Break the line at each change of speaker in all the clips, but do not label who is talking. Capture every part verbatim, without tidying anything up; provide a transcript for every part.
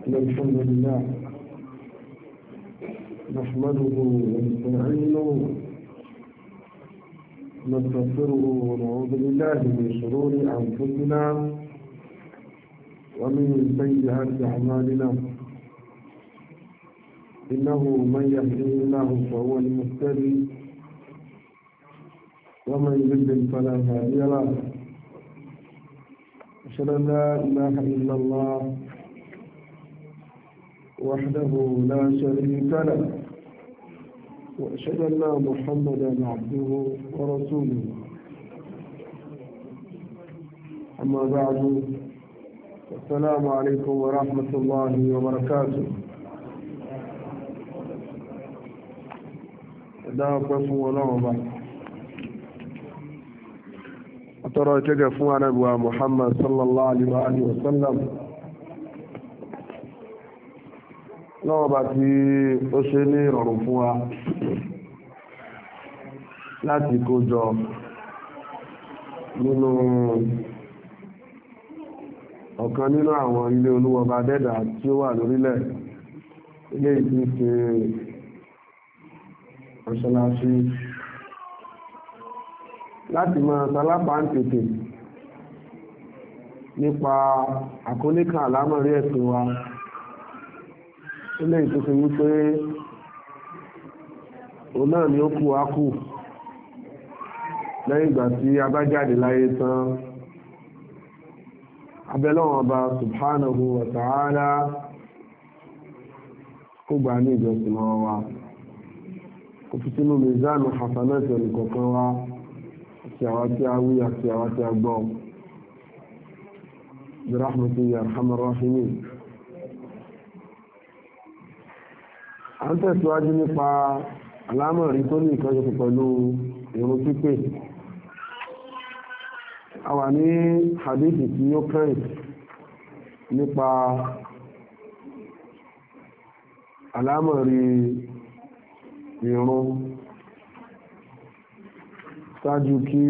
الحمد لله نحمده ونستعينه نستغفره ونعوذ بالله من شرور أنفسنا ومن سيئات أعمالنا إنه من يهده الله فهو المهتدي ومن يضلل فلا هادي له أشهد أن لا إله إلا الله وحده لا شريك له وأشهد أن محمدا عبده ورسوله أما بعد السلام عليكم ورحمة الله وبركاته. dáàpẹ́ fún ọlọ́run bá àtọ́rọ ìkẹ́gẹ́ fún anábíwá Muhammad sallallahu alaihi wa sallam lọ́wọ́ bá tí ó ṣe ní ìrọ̀rùn fún wa láti kó jọ nínú ọ̀kan nínú àwọn ilé Olúwa bá dẹ́dà tí ó wà lórílẹ̀ ilé ìdí ṣe ọ̀ṣọ́láṣí láti máa sálápá ń tètè nípa àkóníkà àlámọ̀rí ẹ̀sìn wa ilé ìtòsí wípé òun náà ni ó kú á kù lẹ́yìn ìgbà tí a bá jáde láyé tán abẹ́lọ́wọ̀n ọba subhanahu wa ta'ala kó gbà ní ìjọsìn lọ́wọ́ wa kò fi sínú mizanu hasanati ẹnìkọ̀ọ̀kan wa àti àwa tí a wí àti àwa tí a gbọ́ bi rahmatihi ya arhamar rahimin. a ń tẹ̀síwájú nípa àlámọ̀rí tó ní ìkànṣe pẹ̀lú ìrun pípé. a wà ní hadithi tí ó kẹ́yìn nípa àlámọ̀rí ìrun ṣáájú kí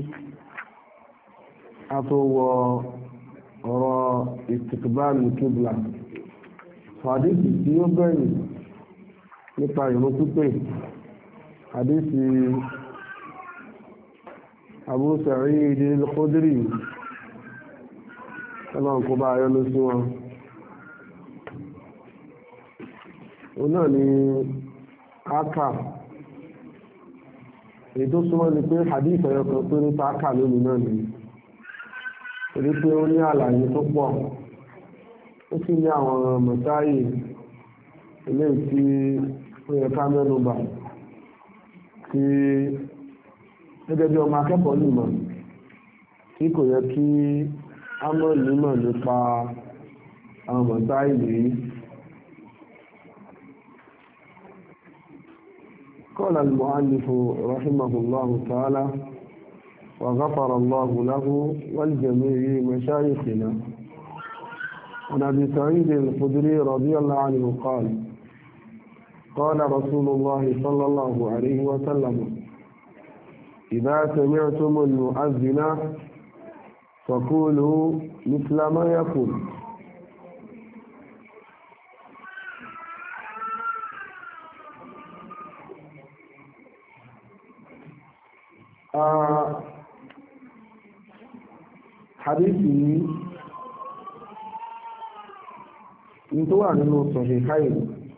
a tó wọ ọ̀rọ̀ istiqbal qibla. hadithi tí ó bẹ̀rẹ̀ nípa ìrun pípé hadithi Abu Sa'id al-Khudri ọlọ́run kó bá ayọ́ ló sí wọn. òun náà ni aka èyí tó súnmọ́ ni pé hadith ẹ̀yọ kan pé nípa aka lónìí náà ni torí pé ó ní àlàyé tó pọ̀ ó sì ní àwọn mọ̀táyì eléyìí tí ó yẹ ká mẹ́nu bà tí gẹ́gẹ́ bí ọmọ akẹ́kọ̀ọ́ nìmọ̀ tí kò yẹ kí á mọ̀ nímọ̀ nípa àwọn mọ̀táyì yìí. قال المؤلف رحمه الله تعالى وغفر الله له والجميع مشايخنا. عن أبي سعيد الخدري رضي الله عنه قال قال رسول الله صلى الله عليه وسلم إذا سمعتم المؤذن فقولوا مثل ما يقول. hadithi ní tó wà nínú Sahihayn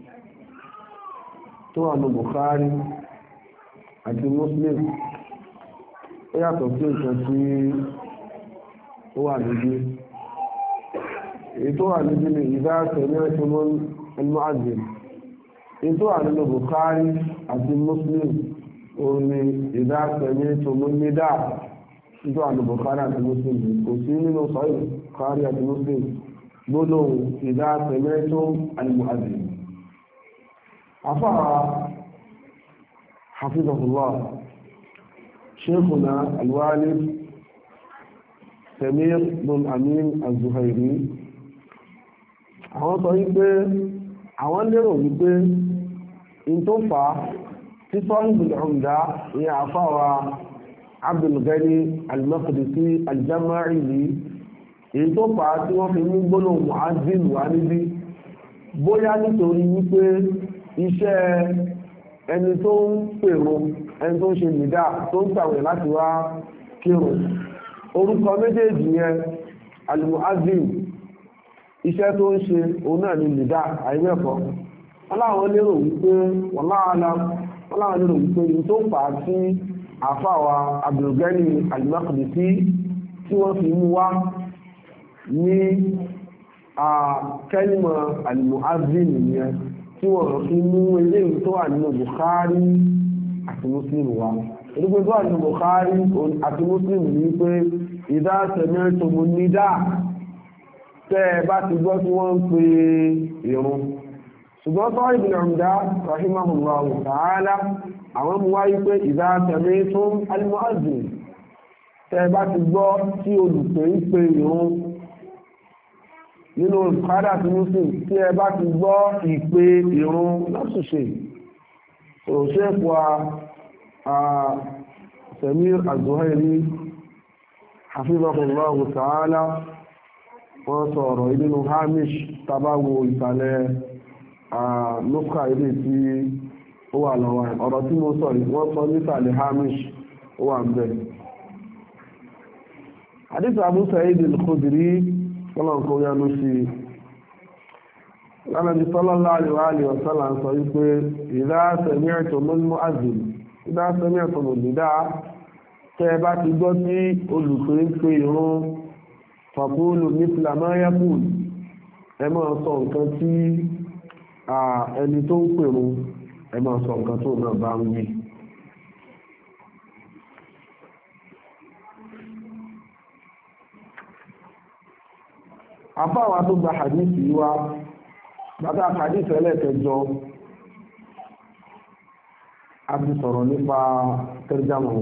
tó wà ní Bukhari àti Muslim ó yàtọ̀ sí nǹkan tí ó wà níbí. èyí tó wà níbí ni idha sami'tum al-mu'adhdhin. èyí tó wà nínú Bukhari àti Muslim òun ni idha sami'tum an-nidaa. nítorí àwọn Bukhari àti Muslim kò sí nínú Sahih Bukhari àti Muslim gbólóhùn idha sami'tum al-mu'adhdhin. afárá hafizahullah sheikhuna al-walid Samir bin Amin al-Zuhairi àwọn sọ wípé àwọn lérò wípé in tó fà á tí Sahibul Umda ní àfáwà Abdul Ghani al-Maqdisi al-Jama'ili èyí tó fà á tí wọ́n fi ní gbólóhùn mu'adhdhin wà níbí bóyá nítorí wípé iṣẹ́ ẹni tó ń pèrò ẹni tó ń ṣe nìdá tó ń tàwẹ̀ láti wá kírun orúkọ méjèèjì yẹn al-mu'azzin iṣẹ́ tó ń ṣe òun náà ni nìdá àìmẹ́kọ̀ọ́ aláwọn lérò wípé wọ́n láwọn lérò wípé ní tó fà á sí àfáwà Abdulgani al-Maqdisi tí wọ́n fi mú wá ní kẹ́lìmọ̀ al-mu'azzin nìyẹn tí wọ́n fi mú eléyìí tó wà nínú Bukhari àti Muslim wá orúkọ tó wà nínú Bukhari àti Muslim ní pé idha sami'tumu nida tẹ́ bá ti gbọ́ tí wọ́n ń pe ìrun ṣùgbọ́n tó Ibn Umda rahimahullahu ta'ala àwọn mú wáyé pé idha sami'tum al-mu'azzin tẹ́ bá ti gbọ́ tí olùpè ń pe ìrun nínú Bukhari àti Muslim tí ẹ bá ti gbọ́ ìpè ìrun lọ́sùṣe òṣèpọ̀ Samir Az-Zuhairi hafizahullahu ta'ala wọ́n sọ̀rọ̀ nínú hamish tabawo ìsàlẹ̀ lókà ilé tí ó wà lọ́wọ́ ọ̀rọ̀ tí mo sọ wọ́n sọ nísàlẹ̀ hamish ó wà ń bẹ̀. hadith Abu Sa'id al-Khudri ọlọ́nkọ́ yánú sí lánàbí sallallahu alaihi wa sallam sọ wípé idha sami'tumul mu'azzin idha sami'tumul nidaa tẹ́ bá ti gbọ́ tí olùpè ń pe ìrun faqulu mithla ma yaqul ẹ máa sọ nǹkan tí ẹni tó ń pèrun ẹ máa sọ nǹkan tó náà bá ń wí. àfáwà tó gba hadithi wá bàtà hadithi ẹlẹ́kẹjọ a ti sọ̀rọ̀ nípa tẹ́rjámọ̀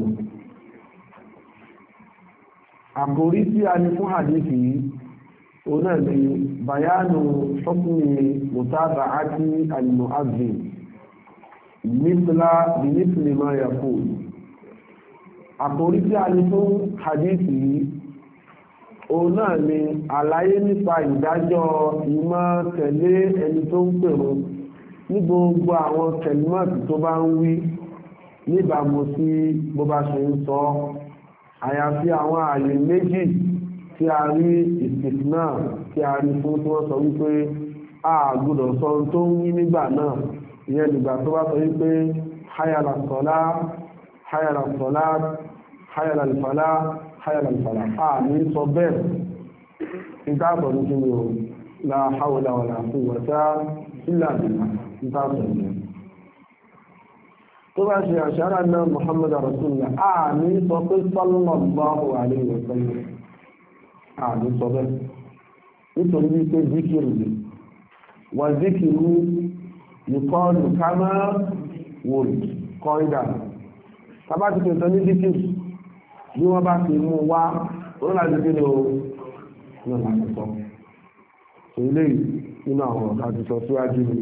àkórí tí a ní fún hadithi òun náà ni bayanu hukmi mutaba'ati al-mu'azzin mithla bi mithli ma yaqul àkórí tí a ní fún hadithi yìí òun náà ni àlàyé nípa ìdájọ́ ìmọ̀ tẹ̀lé ẹni tó ń pèrò ní gbogbo àwọn kẹlímọ̀tì tó bá ń wí níbàámu sí bó bá ṣe ń sọ àyàfi àwọn àyè méjì tí a rí ìsìnkú tí a rí fún tí wọ́n sọ wípé a gbọ́dọ̀ sọ tó ń wí nígbà náà ìyẹn nígbà tó bá sọ wípé hayala sọlá hayala sọlá hayala ìfọlá hayala ìfọlá a ní sọ bẹ́ẹ̀ ìdáàbọ̀ ní kíni o la hawla wala quwwata illa billah ìdáàbọ̀ ní tó bá ṣe àṣàrà náà Muhammad rasulullah a ní sọ pé sallallahu alaihi wa sallam a ní sọ bẹ́ẹ̀ nítorí wípé zikiru ni wà zikiru yuqalu kama wòrì kọ́ ìdá tàbá ti pèsè ní zikiru bí wọ́n bá ti mú wá ó láti kí ni o ní ọ̀nà àtìsọ́ ilé nínú àwọn àtìsọ́ síwájú ni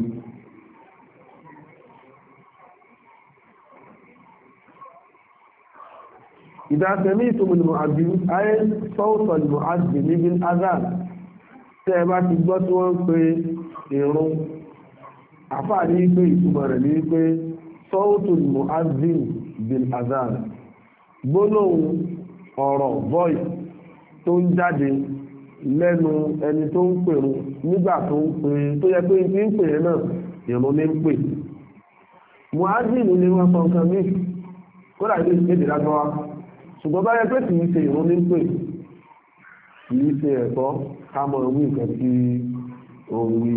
إذا سمعتم المؤذن أي صوت المؤذن بالأذان tẹ́ẹ̀bá ti gbọ́ tí wọ́n ń pe ìrun àfáà ní pé ìtumọ̀ rẹ̀ ní pé صوت المؤذن بالأذان gbólóhùn ọ̀rọ̀ voice tó ń jáde lẹ́nu ẹni tó ń pèrun nígbà tó ń pè tó yẹ pé ní ń pè náà ìrun ní ń pè mu'adhin ni wọ́n sọ nǹkan mí kódà ilé ìkéde lágbọ́wá ṣùgbọ́n bá yẹ pé kìí ṣe ìrun ní pè kìí ṣe ẹ̀tọ́ kámọ̀ ìwé nǹkan tí òun wí.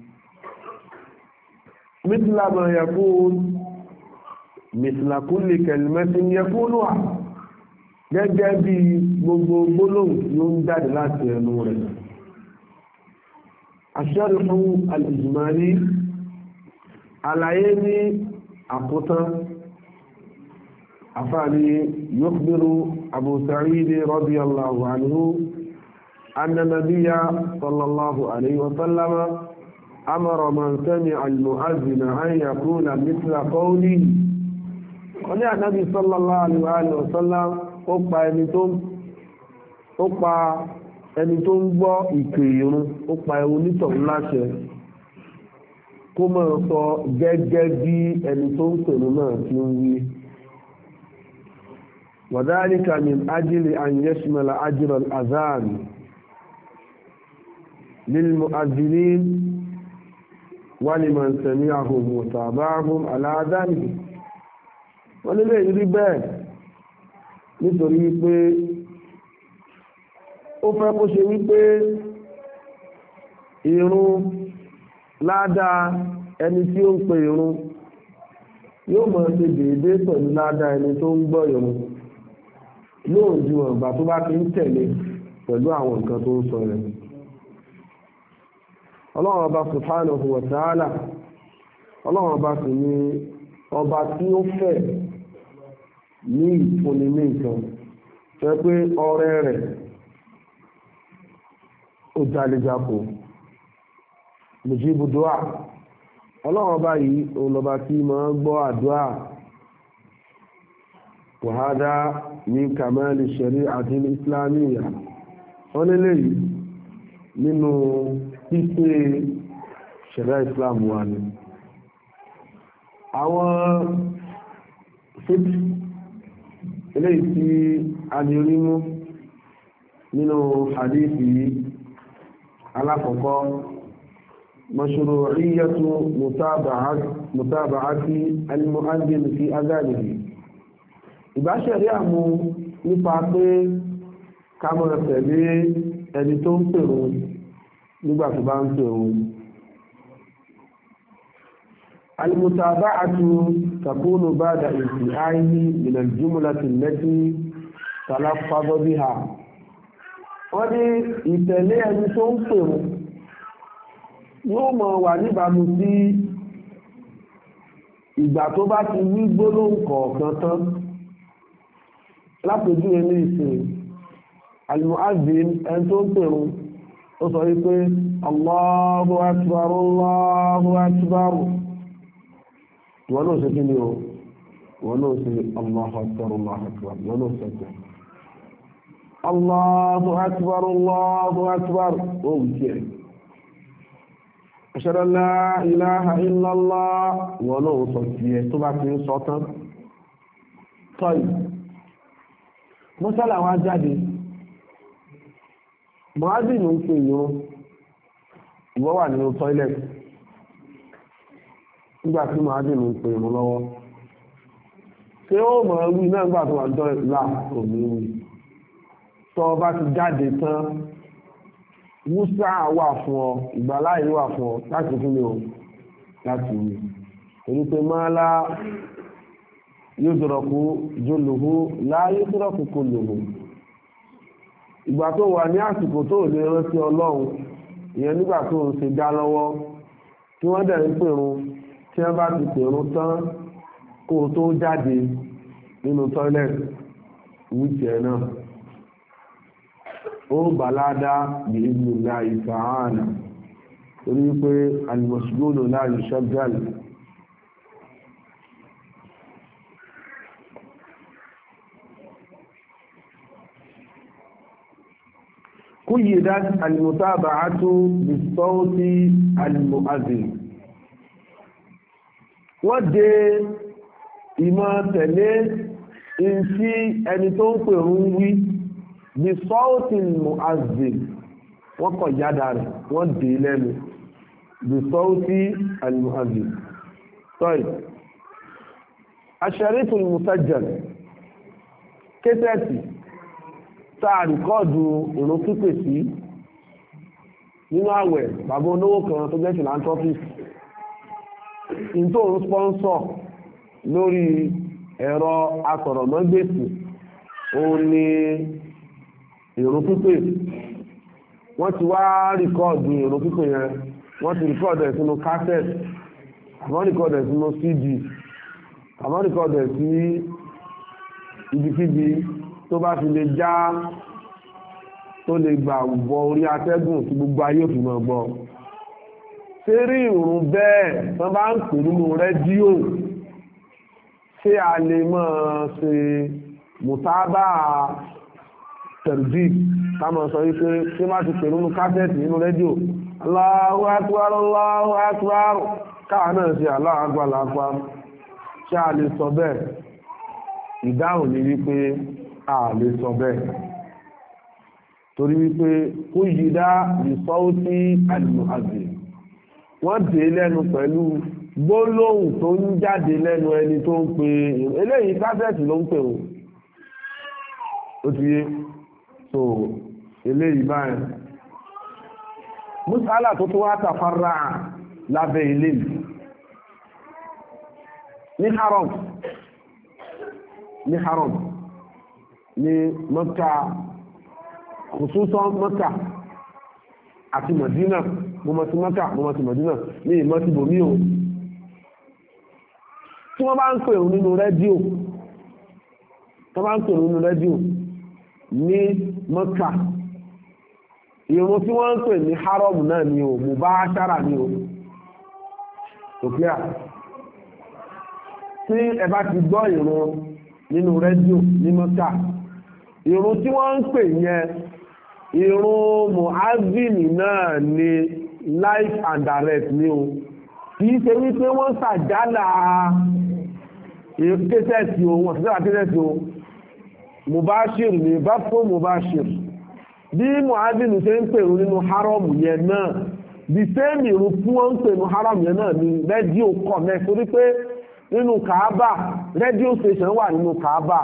mithla ma yaqul mithla kulli kalimatin yaquluha gẹ́gẹ́ bí gbogbo gbólóhùn tí ó ń jáde láti ẹnu rẹ̀. ash-sharhu al-ijmali àlàyé ní àkótán أفعلي يخبر أبو سعيد رضي الله عنه أن النبي صلى الله عليه وسلم أمر من سمع المؤذن أن يكون مثل قوله قال النبي صلى الله عليه وسلم أقبع أنتم أقبع ẹni tó ń gbọ́ ìpè ìrun ó pa ẹ̀wọ̀n onítọ̀hún láṣẹ kó máa sọ gẹ́gẹ́ bí ẹni tó ń pèrò náà ti ń wí. وذلك من أجل أن يشمل أجر الأذان للمؤذنين ولمن سمعهم وتابعهم على ذلك. wọ́n lè rí bẹ́ẹ̀ nítorí pé ó fẹ́ kó ṣe wípé ìrun ládàá ẹni tí ó ń pe ìrun yóò mọ̀ ṣe déédéé pẹ̀lú ládàá ẹni tó ń gbọ́ ìrun yóò ju ọ̀gbà tó bá ti ń tẹ̀lé pẹ̀lú àwọn nǹkan tó ń sọ rẹ̀. ọlọ́run ọba subhanahu wa ta'ala ọlọ́run ọba sì ni ọba tí ó fẹ́ ní ìfúnni ní nǹkan fẹ́ pé ọrẹ rẹ̀ ó jalejako mujibu du'a. ọlọ́run ọba yìí òun lọ́ba tí máa ń gbọ́ àdúrà. wa hada min kamali shari'ati al-islamiyya. wọ́n lélẹ̀ yìí nínú pípé ṣẹ̀ríà islam wà ní. àwọn fíkì eléyìí tí a lè rí mú nínú hadithi yìí alákọ̀ọ́kọ́ mashru'iyyatu mutaba'ati al-mu'adhdhin fi adhanihi. ìbáṣẹ̀rí àmú nípa pé ká máa tẹ̀lé ẹni tó ń pèrò nígbà tó bá ń pèrò. al-mutaba'atu takunu ba'da intihaihi min al-jumlati allati talaffadha biha. wọ́n ní ìtẹ̀lé ẹni tó ń pèrò yóò mọ̀ wà níbàámu sí ìgbà tó bá ti wí gbólóhùn kọ̀ọ̀kan tán. lápòjú ẹni ìsìn al-mu'adhdhin ẹni tó ń pèrò ó sọ wípé Allahu akbar Allahu akbar. wọ́n náà ṣe kí ni o wọ́n náà ṣe Allahu akbar Allahu akbar wọ́n náà ṣe jẹ́ Allahu akbar Allahu akbar ó wù kí ẹ̀. ashhadu an la ilaha illallah wọ́n náà sọ sí ẹ tó bá ti ń sọ tán. tọ́yì mọ́sálà wá jáde mu'adhdhin ń pè yín ìwọ wà nínú tọ́ílẹ̀tì nígbà tí mu'adhdhin ń pè yín lọ́wọ́ ṣé ó mọ̀ wí náà nígbà tó wà ní tọ́ílẹ̀tì là òní wí tó o bá ti jáde tán wúsà wà fún ọ ìgbàláyé wà fún ọ láti fún mi o láti wí èyí pé máa lá yóò dọ̀rọ̀kú jólùhú láyé dọ̀rọ̀kú kò lòhù. ìgbà tó wà ní àsìkò tó lè rántí ọlọ́run ìyẹn nígbà tó ń ṣe dá lọ́wọ́ tí wọ́n dẹ̀ ń pèrun tí wọ́n bá ti pèrun tán kó o tó jáde nínú tọ́ílẹ̀tì wíìtì ẹ̀ náà ó bàládá bí idhnillahi ta'ala torí pé al-mashghulu la yushaggal. قيدت المتابعة بالصوت المؤذن. wọ́n dé ìmọ̀ tẹ̀lé ìsí ẹni tó ń pèrú wí bí sọ́ọ̀tì المؤذن wọ́n kọ̀ yádà rẹ̀ wọ́n dé lẹ́nu bí sọ́ọ̀tì المؤذن. طيب الشريط المسجل késẹ̀tì táà rìkọ́ọ̀dù ìrun pípè sí nínú àwẹ̀ bàbá olówó kan tó jẹ́ philanthropist nítorí sponsor lórí ẹ̀rọ asọ̀rọ̀mọ́gbèsì òun ni ìrun pípè. wọ́n ti wá rìkọ́ọ̀dù ìrun pípè yẹn wọ́n ti rìkọ́ọ̀dù ẹ̀ sínú cassette àmọ́ rìkọ́ọ̀dù ẹ̀ sínú cd àmọ́ rìkọ́ọ̀dù ẹ̀ sí ibikíbi tó bá fi lè já tó lè gbà wọ orí atẹ́gùn tí gbogbo ayé òfin mọ̀ gbọ́. ṣé rí ìrun bẹ́ẹ̀ wọ́n bá ń pè nínú rédíò ṣé a lè máa ṣe mùtábà tẹ̀rùdì ká máa sọ wípé ṣé má ti pè nínú kásẹ̀tì nínú rédíò Allahu akbar Allahu akbar káà náà ṣe Allahu Akbar lápá ṣé a lè sọ bẹ́ẹ̀? Ìdáhùn ni wípé a lè sọ bẹ́ẹ̀ torí wípé kó yí dá ìsọ́wọ́tí al-mu'adhdhin wọ́n dé lẹ́nu pẹ̀lú gbólóhùn tó ń jáde lẹ́nu ẹni tó ń pe eléyìí kásẹ̀tì ló ń pè ó ó ti yé so eléyìí báyìí mùsàlá tó tó wá tàfárá lábẹ́ ilé ní haram ní haram ní Mẹ́kà khususan Mẹ́kà àti Mẹdínà mo mọ̀ sí Mẹ́kà mo mọ̀ sí Mẹdínà ní ìmọ̀ sí bòmí o tí wọ́n bá ń pè nínú rédíò tó bá ń pè nínú rédíò ní Mẹ́kà ìrun tí wọ́n ń pè ní haram náà ni o mubashara ni o òkúyà tí ẹ bá ti gbọ́ ìrun nínú rédíò ní Mẹ́kà ìrun tí wọ́n ń pè yẹn ìrun mu'adhdhin náà ni live and direct ni o kìí ṣe wípé wọ́n ṣàjálà kéṣẹ́ẹ̀tì o wọ́n ṣàjálà kéṣẹ́ẹ̀tì o mubashir ni bá fún mubashir bí mu'adhdhin ṣe ń pèrú nínú haram yẹn náà the same ìrun tí wọ́n ń pè ní haram yẹn náà ni rédíò connect torí pé nínú Kaaba rédíò station wà nínú Kaaba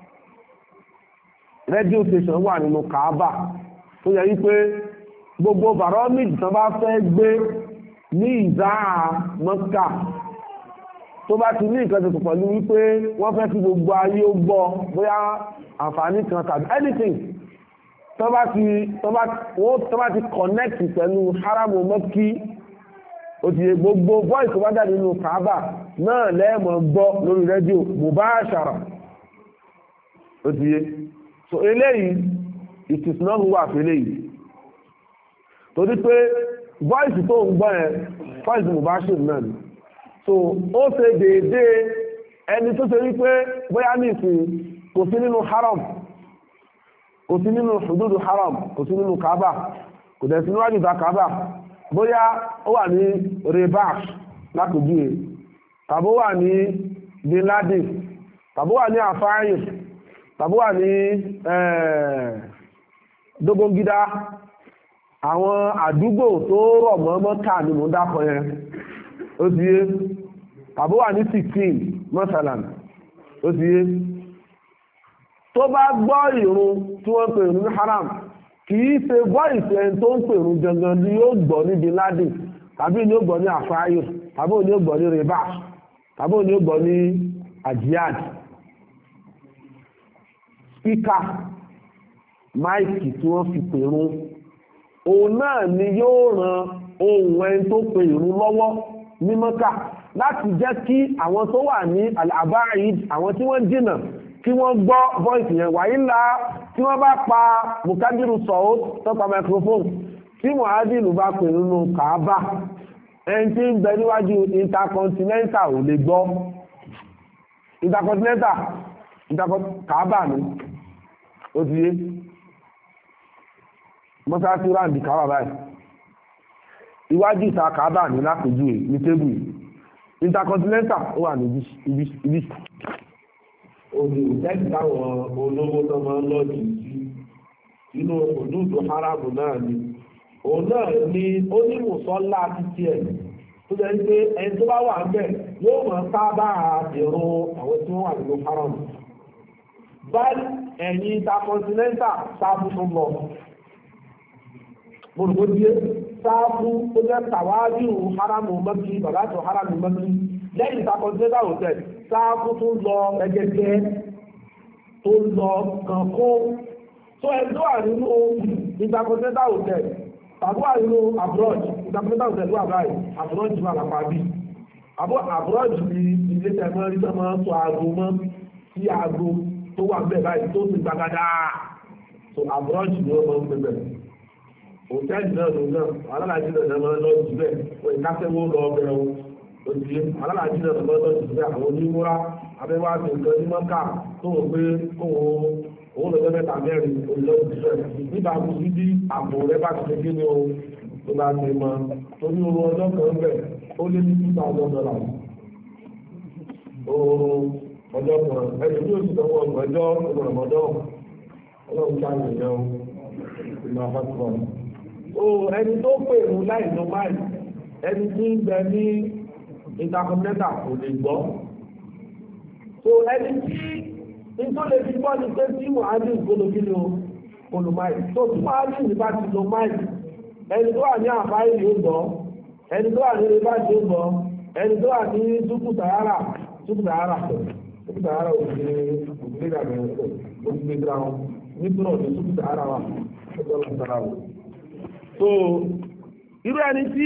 rédíò station wà nínú Kaaba tó yẹ wípé gbogbo barometer tán bá fẹ́ gbé ní ìzáà Mẹ́kà tó bá ti ní nǹkan tó pẹ̀lú wípé wọ́n fẹ́ kí gbogbo ayé ó gbọ́ bóyá àǹfààní kan tàbí anything tó bá ti tó bá tó bá ti connect pẹ̀lú haramu Mẹ́kì ó ti yẹ gbogbo voice tó bá jáde nínú Kaaba náà lẹ́ẹ̀mọ̀ gbọ́ lórí rédíò mubashara ó ti yẹ so eléyìí ìtìsínà wà fẹ́lẹ̀ yìí torí pé voice tó ń gbọ́ ẹ̀ voice mubashir náà ni so ó ṣe déédé ẹni tó ṣe wípé bóyá ní ìsìn kò sí nínú haram kò sí nínú hududu haram kò sí nínú Kaaba kò dẹ̀ sí níwájú ìta Kaaba bóyá ó wà ní Ribash lápòjúwe tàbí ó wà ní Bin Laden tàbí ó wà ní Afáyìn tàbí ó wà ní Dógóngídá àwọn àdúgbò tó rọ̀ mọ́ Mẹ́kà ni mò ń dákọ̀ yẹn ó ti yé tàbí wà ní sixteen mọ́sálàm ó ti yé tó bá gbọ́ ìrun tí wọ́n pè ní haram kìí ṣe gbọ́ ìfẹ́ tó ń pè ní gangan ni yóò gbọ́ ní Bin Laden tàbí ni ó gbọ́ ní Afáyò tàbí ni ó gbọ́ ní Ribash tàbí ni ó gbọ́ ní Ajiyad spíkà máìkì tí wọ́n fi pè run òun náà ni yóò ran ohun ẹni tó pè ìrun lọ́wọ́ ní Mẹ́kà láti jẹ́ kí àwọn tó wà ní al-aba'id àwọn tí wọ́n jìnà kí wọ́n gbọ́ voice yẹn wáyé ńlá tí wọ́n bá pa mukadiru sọ̀ọ́ tọ́pa microphone tí mu'adhdhin bá pè nínú Kaaba ẹni tí ń bẹ níwájú intercontinental ò lè gbọ́ intercontinental Kaaba ni ó ti yé mọ́sáàtì ráǹdì Kaaba báyìí iwájú ìta Kaaba ní lápèjú ẹ̀ ní tébù intercontinental ó wà ní ibi
òní ìtẹ́kì táwọn olówó tó máa ń lọ́dì sí inú òdúdó haramu náà ni òun náà ni ó ní mùsọ́lá títí ẹ̀ tó jẹ́ pé ẹni tó bá wà ń bẹ̀ yóò máa sábà ìrun àwọn tí wọ́n wà nínú haramu báyìí ẹ̀yìn intercontinental sáfù tó lọ gbogbo díẹ̀ sáfù tó jẹ́ tàwájú haramu Mẹ́kì bàbá tó haramu Mẹ́kì lẹ́yìn intercontinental hotel sáfù tó lọ ẹgẹgẹ tó lọ kankó tó ẹjọ́ àrínú intercontinental hotel tàbí àrínú abroad intercontinental hotel wà báyìí abroad wà lápá bí abroad ní ilé tẹ̀mọ́ rí tẹ́mọ́ tó aago mọ́ sí aago tó wà bẹ́ẹ̀ báyìí tó ti gbàgádà so abroad ni ó mọ́ ń bẹ̀rẹ̀ hòtẹ́ẹ̀lì náà ló náà alálàájì náà máa ń lọ jù bẹ́ẹ̀ wọ́n ìkásẹ́wó lọ bẹ̀rẹ̀ o òtí alálàájì náà lọ lọ jù bẹ́ẹ̀ àwọn onímúra abẹ́wá ti nǹkan ní mọ́kà tó wọ́n pé òun lọ́jọ́ mẹ́ta mẹ́rin olùlọ́ jù bẹ́ẹ̀ nígbà kú sí bí àpò rẹ bá ti gbé ní o tó bá ti mọ torí owó ọjọ́ kan bẹ̀ ó lé ní two thousand dollars oorun ọjọ́ kan ẹni tí ó sì tọwọ́ ọgbọ̀njọ́ ọgbọ̀nmọ́dọ́ ọlọ́run ká lè yẹn ìlú àpapọ̀. o ẹni tó pè ní láì lọ máì ẹni tí ń bẹ ní intercontinental kò lè gbọ́. so ẹni tí nítorí lè fi gbọ́ ni pé tí mohammed gbọ́dọ̀ ní o olùmáì tó tí mohammed bá ti lọ máì ẹni tó wà ní àbáyé yóò gbọ́ ẹni tó wà ní ilé bá ti gbọ́ ẹni tó wà ní dúkù tàyárà dúkù tàyárà dúkù tàyárà òṣèré òṣèré ìgbàgbọ́ òṣèré ìgbàgbọ́ nítorí ọ̀dọ̀ dúkù tàyárà wà ọjọ́ lọ́sàrà wò. so irú ẹni tí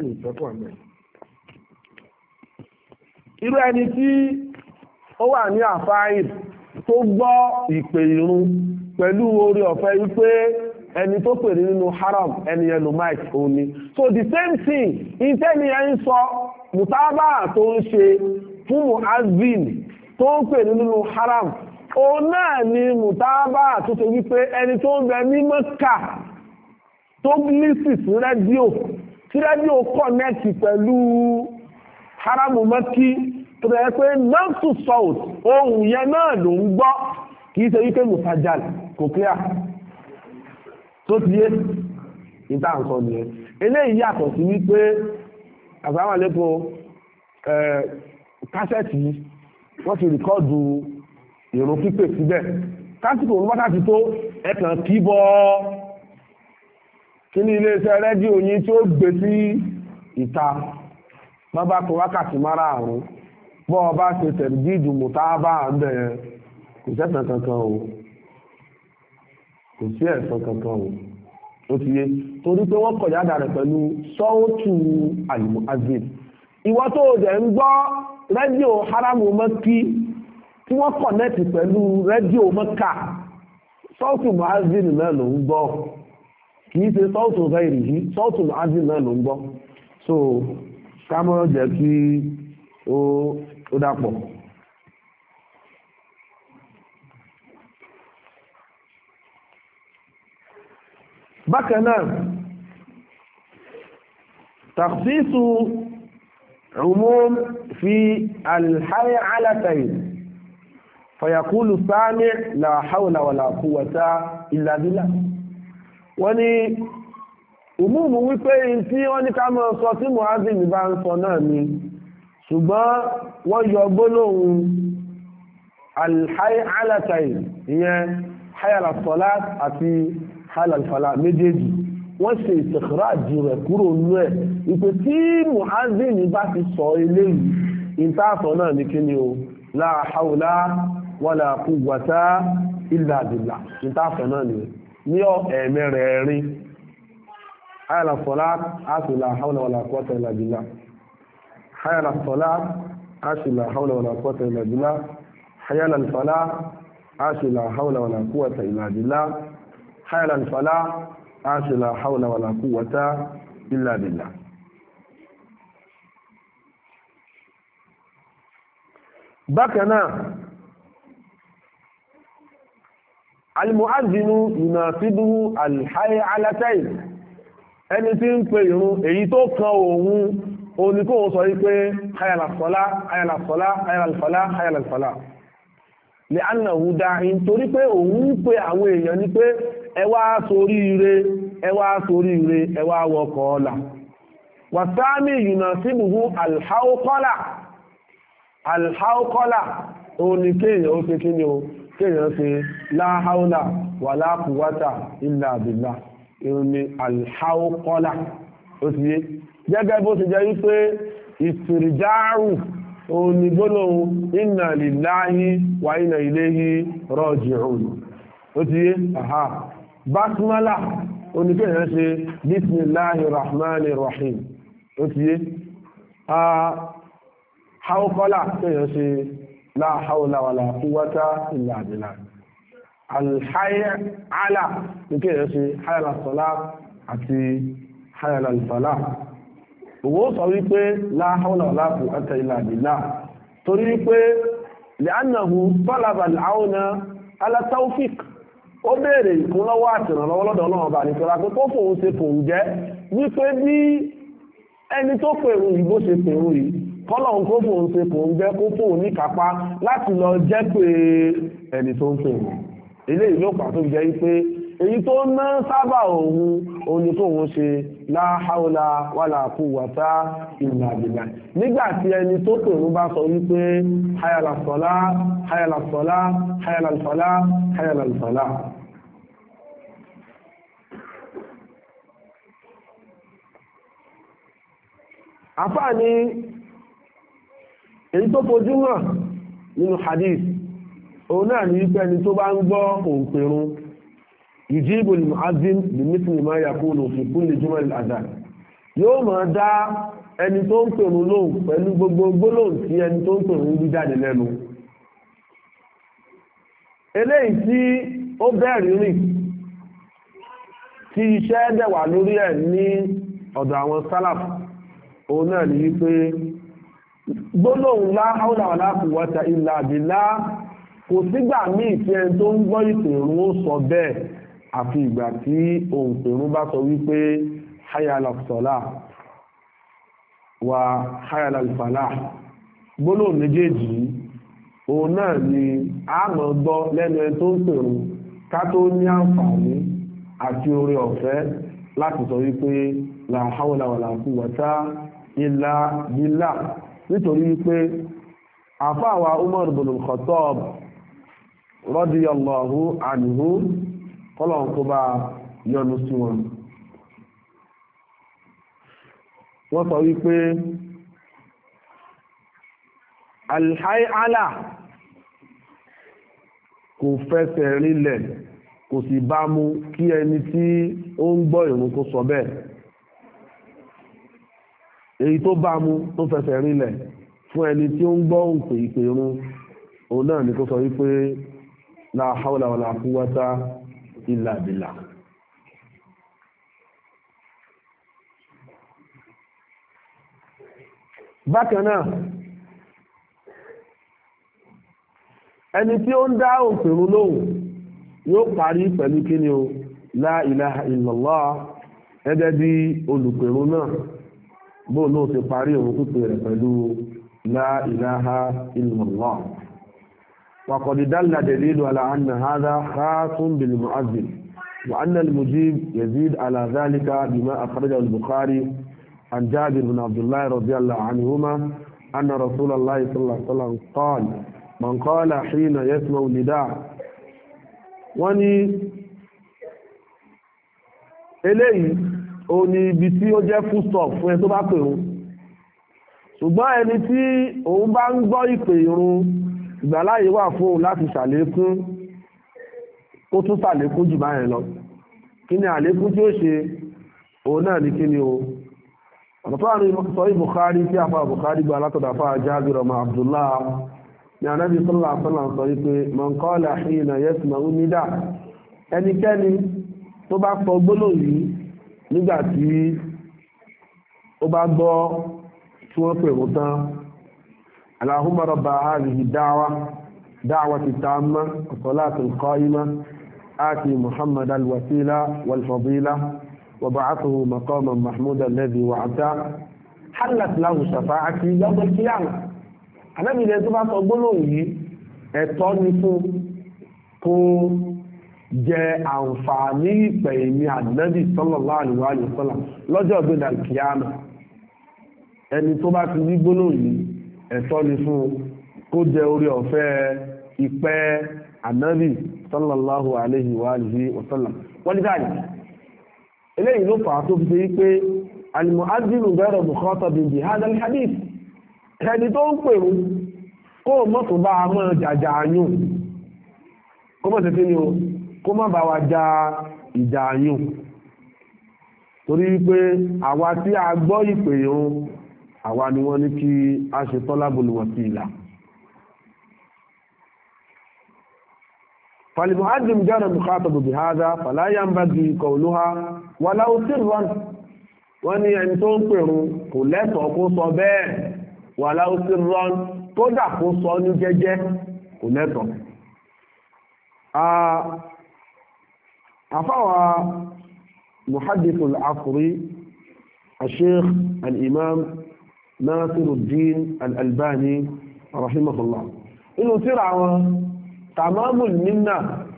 irú ẹni tí ó wà ní àfáàyè tó gbọ́ ìpè ìrun pẹ̀lú orí ọ̀fẹ́ wípé ẹni tó pè nínú haram ẹni ẹnu mike òní. so the same thing ìtẹ́ni ẹ ń sọ mùtábà tó ń ṣe fún muazzin tó ń pè nínú haram òun náà ni mùtábà tó ṣe wípé ẹni tó ń bẹ ní Mẹ́kà tó lísì sí rédíò tí rédíò kọ̀nẹ́ẹ̀tì pẹ̀lú haramu mẹ́kí tó bẹ̀rẹ̀ pé nọ́ọ̀tù sọ́ọ̀t ohun yẹn náà ló ń gbọ́ kìí ṣe wípé musajal kò clear tó ti yé ìta nǹkan nìyẹn. eléyìí yàtọ̀ sí wípé àgbàwọn àlékún kásẹ̀tì wọ́n ti rìkọ́ọ̀dù ìrun pípè síbẹ̀ kásìkò òun wákàtí tó ẹ̀kàn kíbọ̀ kí ní iléeṣẹ́ rédíò yín tí ó gbé sí ìta wọ́n bá kọ wákàtí márààrún bọ́ ọba ṣe tẹ̀rìdìdù mùtábà ń bẹ̀rẹ̀ kò sẹ́sàn kankan o kò sí ẹ̀sán kankan o ó ti yé torí pé wọ́n kọ̀ yáda rẹ̀ pẹ̀lú sọ́ọ̀tù al-mu'azzin ìwọ tó dẹ̀ ń gbọ́ rédíò haramu mọ́kí tí wọ́n kọ̀nẹ́tì pẹ̀lú rédíò mọ́kà sọ́ọ̀tù mu'azzin náà ló ń gbọ́ kìí ṣe sọ́ọ̀tù ghairi yìí sọ́ọ̀tù mu'azzin náà ló ń gbọ́. so ká mọ́ jẹ́ kí ó dàpọ̀. bákan náà takhsisu umum fi al-hay'alatayn fayaqulu sami' la hawla wala quwwata illa billah. wọ́n ní umumu wípé tí wọ́n ní ká mọ́ sọ tí muazzin bá ń sọ náà ni ṣùgbọ́n wọ́n yọ gbólóhùn al-hay'alatayn ìyẹn hayya as-salat àti hayya al-falah méjèèjì wọ́n ṣe ìsìnkìrájì rẹ̀ kúrò nú ẹ̀ ìpè tí muazzin bá ti sọ eléyìí ìtaàsọ náà ní kí ni o la hawla wala quwwata illa billah ìtaàsọ náà ni ní ẹ̀mẹ́rẹ̀ẹ́rin hayya as-salat àti la hawla wala quwwata illa billah hayya as-salat àti la hawla wala quwwata illa billah hayya al-falah àti la hawla wala quwwata illa billah hayya al-falah àti la hawla wala quwwata illa billah. bákan náà al-mu'adhdhinu yunasibuhu al-hay'alatayn ẹni tí ń pè ìrun èyí tó kan òun òní kó sọ wípé hayya as-salah hayya as-salah hayya al-falah hayya al-falah li'annahu da'in torí pé òun ń pè àwọn èèyàn ní pé ẹ wá sórí ire ẹ wá sórí ire ẹ wá wọkọ̀ ọ̀la wasami yunasibuhu al-hawqala al-hawqala òní kéèyàn ó ṣe kí ni o kéèyàn ṣe la hawla wala quwwata illa billah ìrùnni al-hawqala ó ti yé gẹ́gẹ́ bó ti jẹ́ wípé ìsìrìjáàrù òní gbólóhùn inna lillahi wa inna ilayhi raji'un ó ti yé àhá basmala oníkéèyàn ṣe bismillahir rahmanir rahim ó ti yé hawqala kéèyàn ṣe la hawla wala quwwata illa billah al-hay'ala kéèyàn ṣe hayya as-salat àti hayya al-falah owó sọ wípé la hawla wala quwwata illa billah torí wípé li'annahu talaba al-'awna ala tawfiq
ó béèrè ìkúnlọ́wọ́ àtìrànlọ́wọ́ lọ́dọ̀ Ọlọ́run ọba nìkan pé kó fòun ṣe kò ń jẹ́ wípé bí ẹni tó pèrú yìí bó ṣe pèrú yìí kọ́lọ̀un kó fòun ṣe kò ń jẹ́ kó fòun ní kápá láti lọ jẹ́ pé ẹni tó ń pèrú eléyìí ló pàtó jẹ́ wípé èyí tó ná sábà òun òun ni tóun ṣe la hawla wala quwwata illa billah nígbà tí ẹni tó pèrú bá sọ wípé hayala sọlá hayala sọlá hayala sọlá hayala sọlá. àfáà ní èyí tó fojú hàn nínú hadith òun náà ní wípé ẹni tó bá ń gbọ́ òǹpẹ̀rún yujibu al-mu'adhdhin bimithli ma yaqulu fi kulli jumal al-adhan yóò máa dá ẹni tó ń pèrún lóhùn pẹ̀lú gbogbo gbólóhùn tí ẹni tó ń pèrún bí jáde lẹ́nu eléyìí tí ó bẹ̀rẹ̀ rìn tí iṣẹ́ dẹ̀ wà lórí ẹ̀ ní ọ̀dọ̀ àwọn sálàf òun náà ní wípé gbólóhùn la hawla wala quwwata illa billah kò sígbà míì tí ẹni tó ń gbọ́ ìpèrún ó sọ bẹ́ẹ̀ àfi ìgbà tí òǹpèrún bá sọ wípé hayya ala salah wa hayya ala falah gbólóhùn méjèèjì òun náà ni a mọ̀ gbọ́ lẹ́nu ẹni tó ń pèrún ká tó ní àǹfààní àti oore ọ̀fẹ́ láti sọ wípé la hawla wala quwwata illa billah nítorí wípé àfáàwà Umar ibn al-Khattab radiyallahu anhu kọ́lọ̀ kó bá yọ́nú sí wọn wọ́n sọ wípé al-hay'ala kò fẹsẹ̀ rinlẹ̀ kò sì bá mú kí ẹni tí ó ń gbọ́ ìrun kó sọ bẹ́ẹ̀ èyí tó bá mú tó fẹsẹ̀ rinlẹ̀ fún ẹni tí ó ń gbọ́ òǹpè ìpè irun òun náà ni kó sọ wípé la hawla wala quwwata illa billah bákan náà ẹni tí ó ń dá òǹpè irun lóhùn yóò parí pẹ̀lú kí ni o la ilaha illallah gẹ́gẹ́ bí olùpèrún náà bóò náà ti parí òun pípè rẹ̀ pẹ̀lú la ilaha illallah wa qad dalla dalilu ala anna hadha khasun bil mu'adhdhin wa anna al mujib yazid ala dhalika bima akhrajahu al bukhari an jabir bin abdullah radiyallahu anhuma anna rasulullah sallallahu alaihi wasallam qala man qala hina yasma'u nida' wọ́n ní eléyìí ó ní ibi tí ó jẹ́ full stop fún ẹ tó bá pè run ṣùgbọ́n ẹni tí òun bá ń gbọ́ ìpè irun ìgbàláyé wà fún òun láti ṣàlékún ó tún ṣàlékún jù báyẹn lọ kí ni àlékún tí ó ṣe òun náà ní kí ni o ọ̀pọ̀ àrùn sọ Bukhari tí àfà Bukhari gba látọ̀dà fà Jabir ọmọ Abdullah ni Ànábì sallallahu alaihi wasallam sọ wípé man qala hina yasma'u nida ẹnikẹ́ni tó bá sọ gbólóhùn yìí nígbà tí ó bá gbọ́ tí wọ́n pè wọ́n tán Allahumma rabba hadhihi da'wa da'wati tamma as-salati al-qa'ima ati Muhammad al-wasila wal-fadila wa ba'athuhu maqaman mahmuda alladhi wa'ata halat lahu shafa'ati yawm al-qiyamah anábìlẹ̀ tó bá sọ gbólóhùn yìí ẹ̀tọ́ ni fún kó jẹ àǹfààní ìpè ní ànábì sallallahu alaihi wa sallam lọ́jọ́ ìgbéga kìíyàmà ẹni tó bá ti ní gbólóhùn yìí ẹ̀tọ́ ni fún kó jẹ orí ọ̀fẹ́ ìpè ànábì sallallahu alaihi wa sallam wọ́n ní dáàdì eléyìí ló fà á tó fi ṣe wípé al-mu'adhdhinu ghayru mukhatabin bi hadha al-hadith ẹni tó ń pèrú kó mọ́tò bá a mọ́ jàjà àyùn kó mọ́ tẹ́tẹ́ ni o kó má bá wa já ìjà àyùn torí wípé àwa tí a gbọ́ ìpè irun àwa ni wọ́n ní kí a ṣe talabul wasila فالمؤذن جار مخاطب بهذا فلا ينبغي قولها ولو سرا wọ́n ní ẹni tó ń pèrú kò lẹ́tọ̀ọ́ kó sọ bẹ́ẹ̀ wà láwùsí rán tó dà kó sọ ní jẹ́jẹ́ kò lẹ́tọ̀. àfáwà muhaddith al-asri al-sheikh al-imam Nasiruddin al-Albani rahimahullah inú tírà wọn Tamamul Minna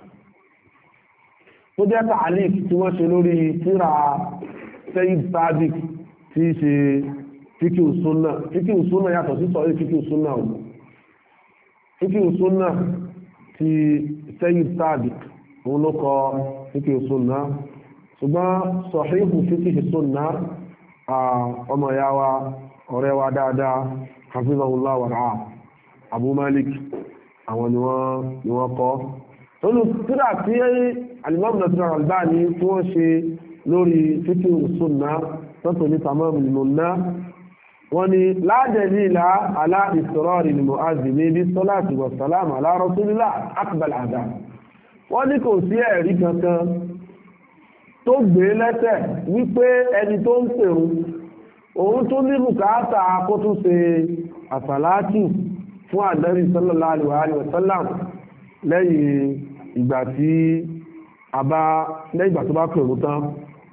tó jẹ́ ta'liq tí wọ́n ṣe lórí tírà Sayyid Sabiq tí ṣe fíkí òsúnnà fíkí òsúnnà yàtọ̀ sí sọ fíkí òsúnnà ọ̀nà fíkí òsúnnà ti Sayyid Sabiq òun ló kọ fíkí òsúnnà ṣùgbọ́n Sahihu fíkí òsúnnà ọmọ ìyá wa ọ̀rẹ́ wa dáadáa hafizahullah wa ra'ah Abu Malik àwọn ni wọ́n kọ́ lónú tírà tí al-Imam Nasir al-Albani tí wọ́n ṣe lórí fíkí òsúnnà tọ́tọ̀ ní Tamamul Minna wọ́n ní la dalila ala israri al-mu'azzini bí salati wa salam ala rasulillah aqbal adhan wọ́n ní kò sí ẹ̀rí kankan tó gbé lẹ́sẹ̀ wípé ẹni tó ń pèrú òun tó ní bùkátà kó tún ṣe àsàlátù fún Ànábì sallallahu alaihi wa sallam lẹ́yìn ìgbà tí a bá lẹ́yìn ìgbà tó bá pèrú tán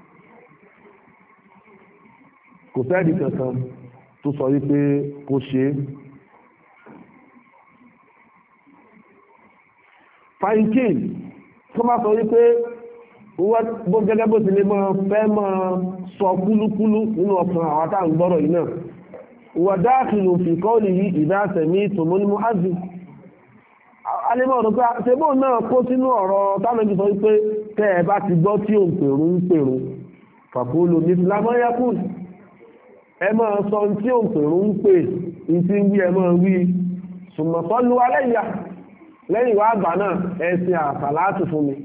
kò sẹ́ẹ̀dì kankan tó sọ wípé kò ṣe fàíkìn tó máa sọ wípé bó gẹ́gẹ́ bó ti lè mọ́ fẹ́ mọ́ sọ kúlúkúlú nínú ọkàn àwọn tá ń gbọ́rọ̀ yìí náà wà dáàkìlù fi kọ́ọ̀lì yìí ìdásẹ̀mí tòmónímú ázi alẹ́mọ̀ ọ̀rọ̀ pé ṣebó náà kó sínú ọ̀rọ̀ tánàbí sọ wípé tẹ́ ẹ bá ti gbọ́ tí òun pèrú ń pèrú fàkóòlò ní fìlámọ́yákùn ẹ máa sọ tí òun pèrú ń pè ní tí ń wí ẹ máa wí sùmọ̀tọ́lú alẹ́yà lẹ́yìn wá àgbà náà ẹ ṣe àsàlátù fún mi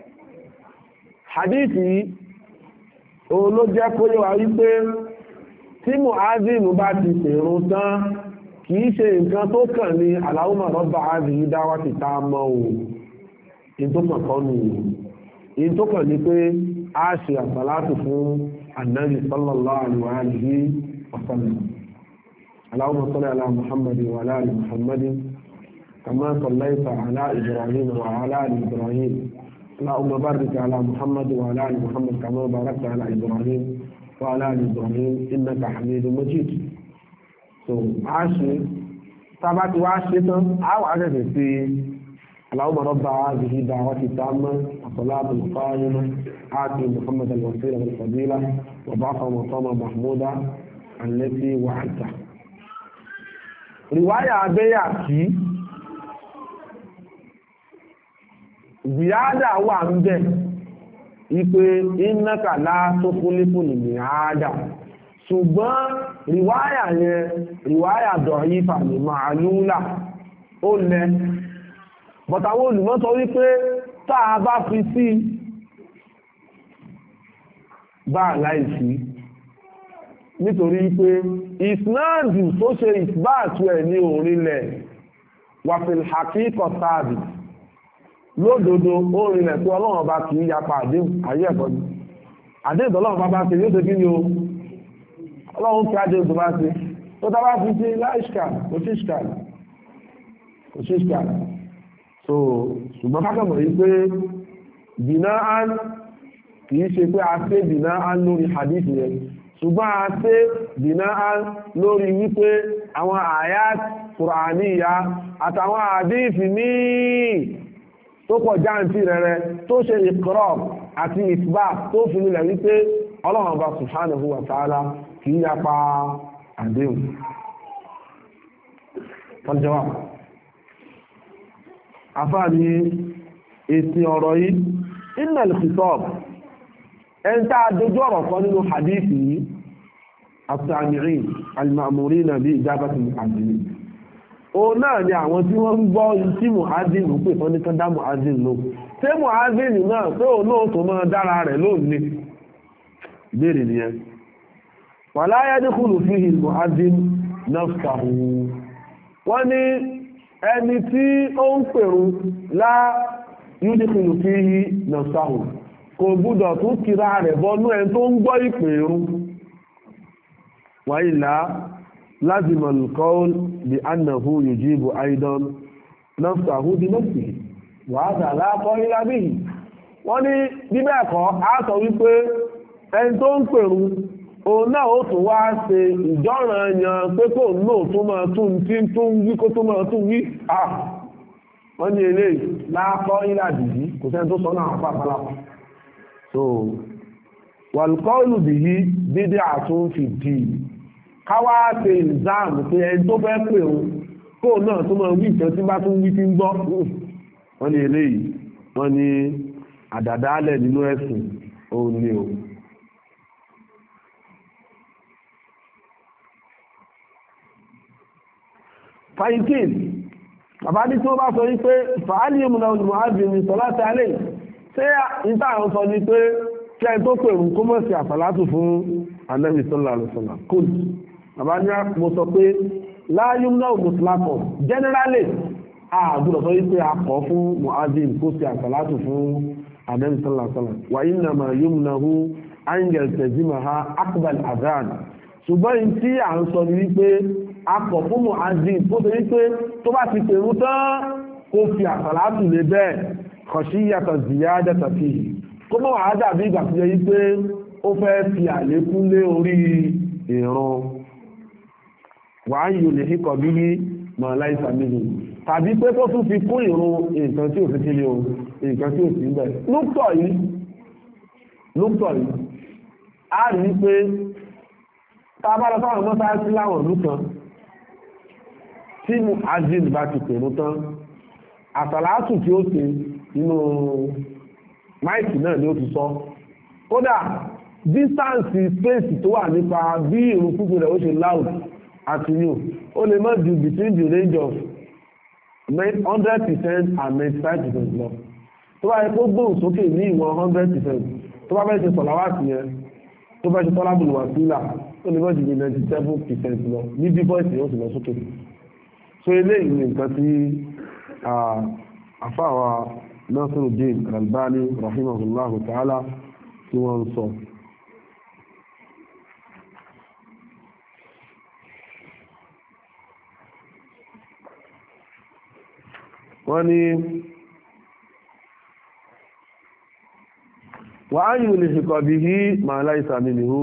hadithi òun ló jẹ́ kó yẹ wá wípé tí mu'adhin bá ti pèrú tán kìí ṣe nǹkan tó kàn ní Allahumma rabba hadhihi da'wati tamma o in tó kàn kọ́ nù in tó kàn ní pé a ṣe àsàlátù fún annabi sallallahu alaihi wa sallam Allahumma salli ala Muhammadin wa ala ali Muhammadin kama sallaita ala Ibrahim wa ala ali Ibrahim Allahumma barik ala Muhammad wa ala ali Muhammad kama barakta ala Ibrahim wa ala ali Ibrahim innaka Hamidum Majid so a ṣe tábà tí wá ṣe tán a wà ṣẹ̀ṣẹ̀ sí Allahumma rabba hadhihi da'wati tamma as-salatu al-qa'ima ati Muhammad al-wasila wal-fadila wa ba'athahu maqama mahmuda allati wa'adta riwaya abeya ki ziyada wà ń bẹ ipe innaka la tukhlifu al-mi'ada ṣùgbọ́n ríwáyà yẹn ríwáyà dọ̀yífà ní màálúlà ó lẹ bọ̀tàwó olùmọ́ sọ wípé táa bá fi sí bá láìsí nítorí pé ìsìnáàdù tó ṣe ìsìbáàtù ẹ̀ ní orílẹ̀ wàfil hakíkọ̀ sáàbì lódodo orílẹ̀ tó ọlọ́run bá kìí yapa àdéhùn ayé ẹ̀kọ́ ni àdéhùn tọ́lọ́run bá bá ṣe yóò ṣe kí ni o ọlọ́run fi ajé òtò bá ṣe tó tá bá fi ṣe láìṣkà kò sí ṣkà kò sí ṣkà so ṣùgbọ́n kákàmọ̀ yí pé bìnà án kìí ṣe pé a ṣe bìnà án lórí hadith yẹn ṣùgbọ́n a ṣe bìnà án lórí wípé àwọn àyát kùránìyà àtàwọn hadith míì tó pọ̀ jáǹtì rẹ̀rẹ̀ tó ṣe ìkọ́rọ̀ àti ìtìbá tó fi nílẹ̀ wípé ọlọ́run ọba subhanahu wa ta'ala kìí yapa àdéhùn tọ́jọ́wà afáàní èsì ọ̀rọ̀ yìí innal khitab ẹn tá dojú ọ̀rọ̀ kan nínú hadith yìí as-sami'in al-ma'murina bi ijabati al-mu'adhdhin o náà ni àwọn tí wọ́n ń gbọ́ tí mu'adhdhin pè tán ní kan dá mu'adhdhin lò ṣé mu'adhdhin náà pé òun náà tó máa dára rẹ̀ lónìí ìbéèrè nìyẹn wala yadkhulu fihi al-mu'adhdhin nafsahu wọ́n ní ẹni tí ó ń pèrú lá yudkhulu fihi nafsahu kò gbúdọ̀ tún kìrá rẹ̀ bọ́nú ẹni tó ń gbọ́ ìpèrú wa illa lazima al-qawl bi annahu yujibu aidan nafsahu bi nafsihi wa hadha la qawla bihi wọ́n ní bíbẹ̀ ẹ̀kọ́ á sọ wípé ẹni tó ń pèrú òun náà ó tún wá ṣe ìjọ́ràn yan pé kò náà tún máa tún tí tún wí kó tún máa tún wí wọ́n ní eléyìí láàkọ́ ìlàdìdí kò sẹ́ni tó sọ náà pàpàlápà so wàlùkọ́ọ̀lù bìí dídí àtúnfì dì káwá ṣe ìzáàmù pé ẹni tó fẹ́ pèrú kó náà tún máa wí ìtàn tí bá tún wí tí ń gbọ́ wọ́n ní eléyìí wọ́n ní àdàdálẹ̀ nínú ẹ̀sìn òun ni o fàyíkìn bàbá ní tí ó bá sọ ní pé fàálì ìmúna olùmọ̀ ábìnrin sọ láti alẹ́ ṣé ìta àwọn sọ ní pé kí ẹ tó pèrú kó mọ̀ sí àsàlátù fún Ànábì sallallahu alaihi wasallam kóòlù bàbá ní mo sọ pé láyé náà mùsùlápọ̀ generally àgbùdọ̀ sọ wípé a kọ̀ fún mu'adhin kó sí àsàlátù fún Ànábì sallallahu alaihi wasallam wa innama yumnahu an yaltazimaha aqbal adhan ṣùgbọ́n tí à ń sọ ní wípé akọ̀ fún mu'adhin tó torí pé tó bá ti pèrú tán kó fi àsàlátù lé bẹ́ẹ̀ khashiyata ziyadata fihi kó mọ́ wàá dàbí ìgbà tó yẹ wípé ó fẹ́ fi àlékún lé orí ìran wàá yìí ò lè híkọ̀ bí ní mọ̀ láìsà méjì tàbí pé tó tún fi kún ìrun nǹkan tí ò fi kílé o nǹkan tí ò sí bẹ̀ lóòtọ́ yìí lóòtọ́ yìí a rí pé tá a bá lọ sáwọn mọ́sáàsì láwọn ìlú kan tí mu'adhin bá ti pèrú tán àsàlátù tí ó ṣe nínú máìkì náà ni ó ti sọ kódà distance space tó wà nípa bí ìrun púpọ̀ rẹ̀ ó ṣe loud àti yóò ó lè má ju between the range of one hundred percent and ninety-five percent lọ tó bá yẹ kó gbóhùn sókè ní ìwọ̀n one hundred percent tó bá bẹ́ẹ̀ ṣe sọ̀làwátì yẹn tó bá ṣe tọ́lábùlù wà sílà ó lè má ju ninety-seven percent lọ ní bí voice yóò sì lọ sókè so eléyìí ní nǹkan tí àfáàwà Nasiruddin Al-Albani rahimahullahu ta'ala tí wọ́n ń sọ wọ́n ní wà á yìí lè ṣìkọ̀ bí i ma láìsà nìlú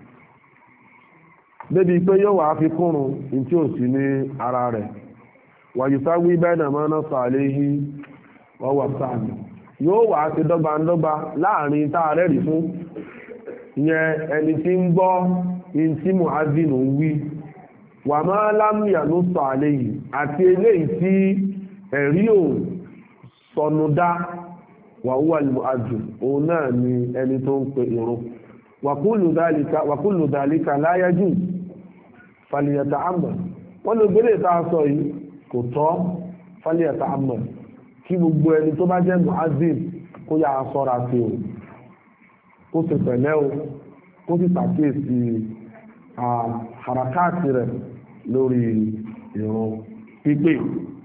débi pé yóò wà á fi kúrùn in tí ò sí ní ara rẹ̀ wà yìí sáwí bẹ́ẹ̀nà mọ́ náà sàálé yìí wọ́n wà sáàmì yóò wà á fi dọ́gbandọ́gba láàrin tá a rẹ́rìí fún ìyẹn ẹni tí ń gbọ́ in tí mu'adhin ń wí wà máa lámìyà ló sàálé yìí àti eléyìí tí ẹ̀rí ò sọnùdá wàhúwà al-mu'adhdhin òun náà ni ẹni tó ń pe ìrun wàkúlù dhalika la yajuz falyata'ammad wọ́n lè gbélé tá a sọ yìí kò tọ́ falyata'ammad kí gbogbo ẹni tó bá jẹ́ mu'adhdhin kó yà á sọ́ra sí o kó sì pẹ̀lẹ́ o kó sì ṣàkíyèsí àràkáàtì rẹ̀ lórí ìrun pípé.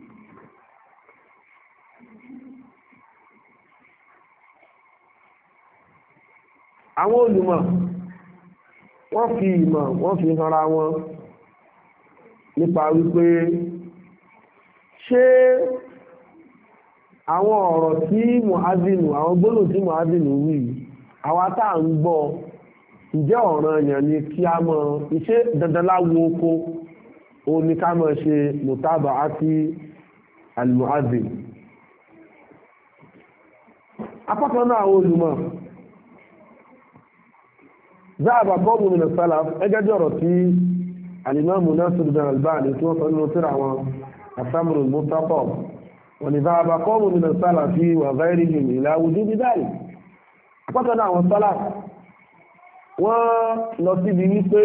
àwọn olùmọ̀ wọ́n fi ìmọ̀ wọ́n fi hanra wọn nípa wípé ṣé àwọn ọ̀rọ̀ tí mu'adhin àwọn gbólóhùn tí mu'adhin wí àwa tá à ń gbọ́ ǹjẹ́ ọ̀ranyàn ni kí a mọ̀ iṣẹ́ dandan láwo oko òun ni ká mọ̀ ṣe mutaba'ati al-mu'adhin apákan náà àwọn olùmọ̀ ذهب قوم من السلف اجا جرتي الامام ناصر بن الألباني توفى انه ترى الثمر المتطاب وذهب قوم من السلف وغيرهم الى وجوب ذلك فقط àwọn السلف wọ́n lọ síbi wípé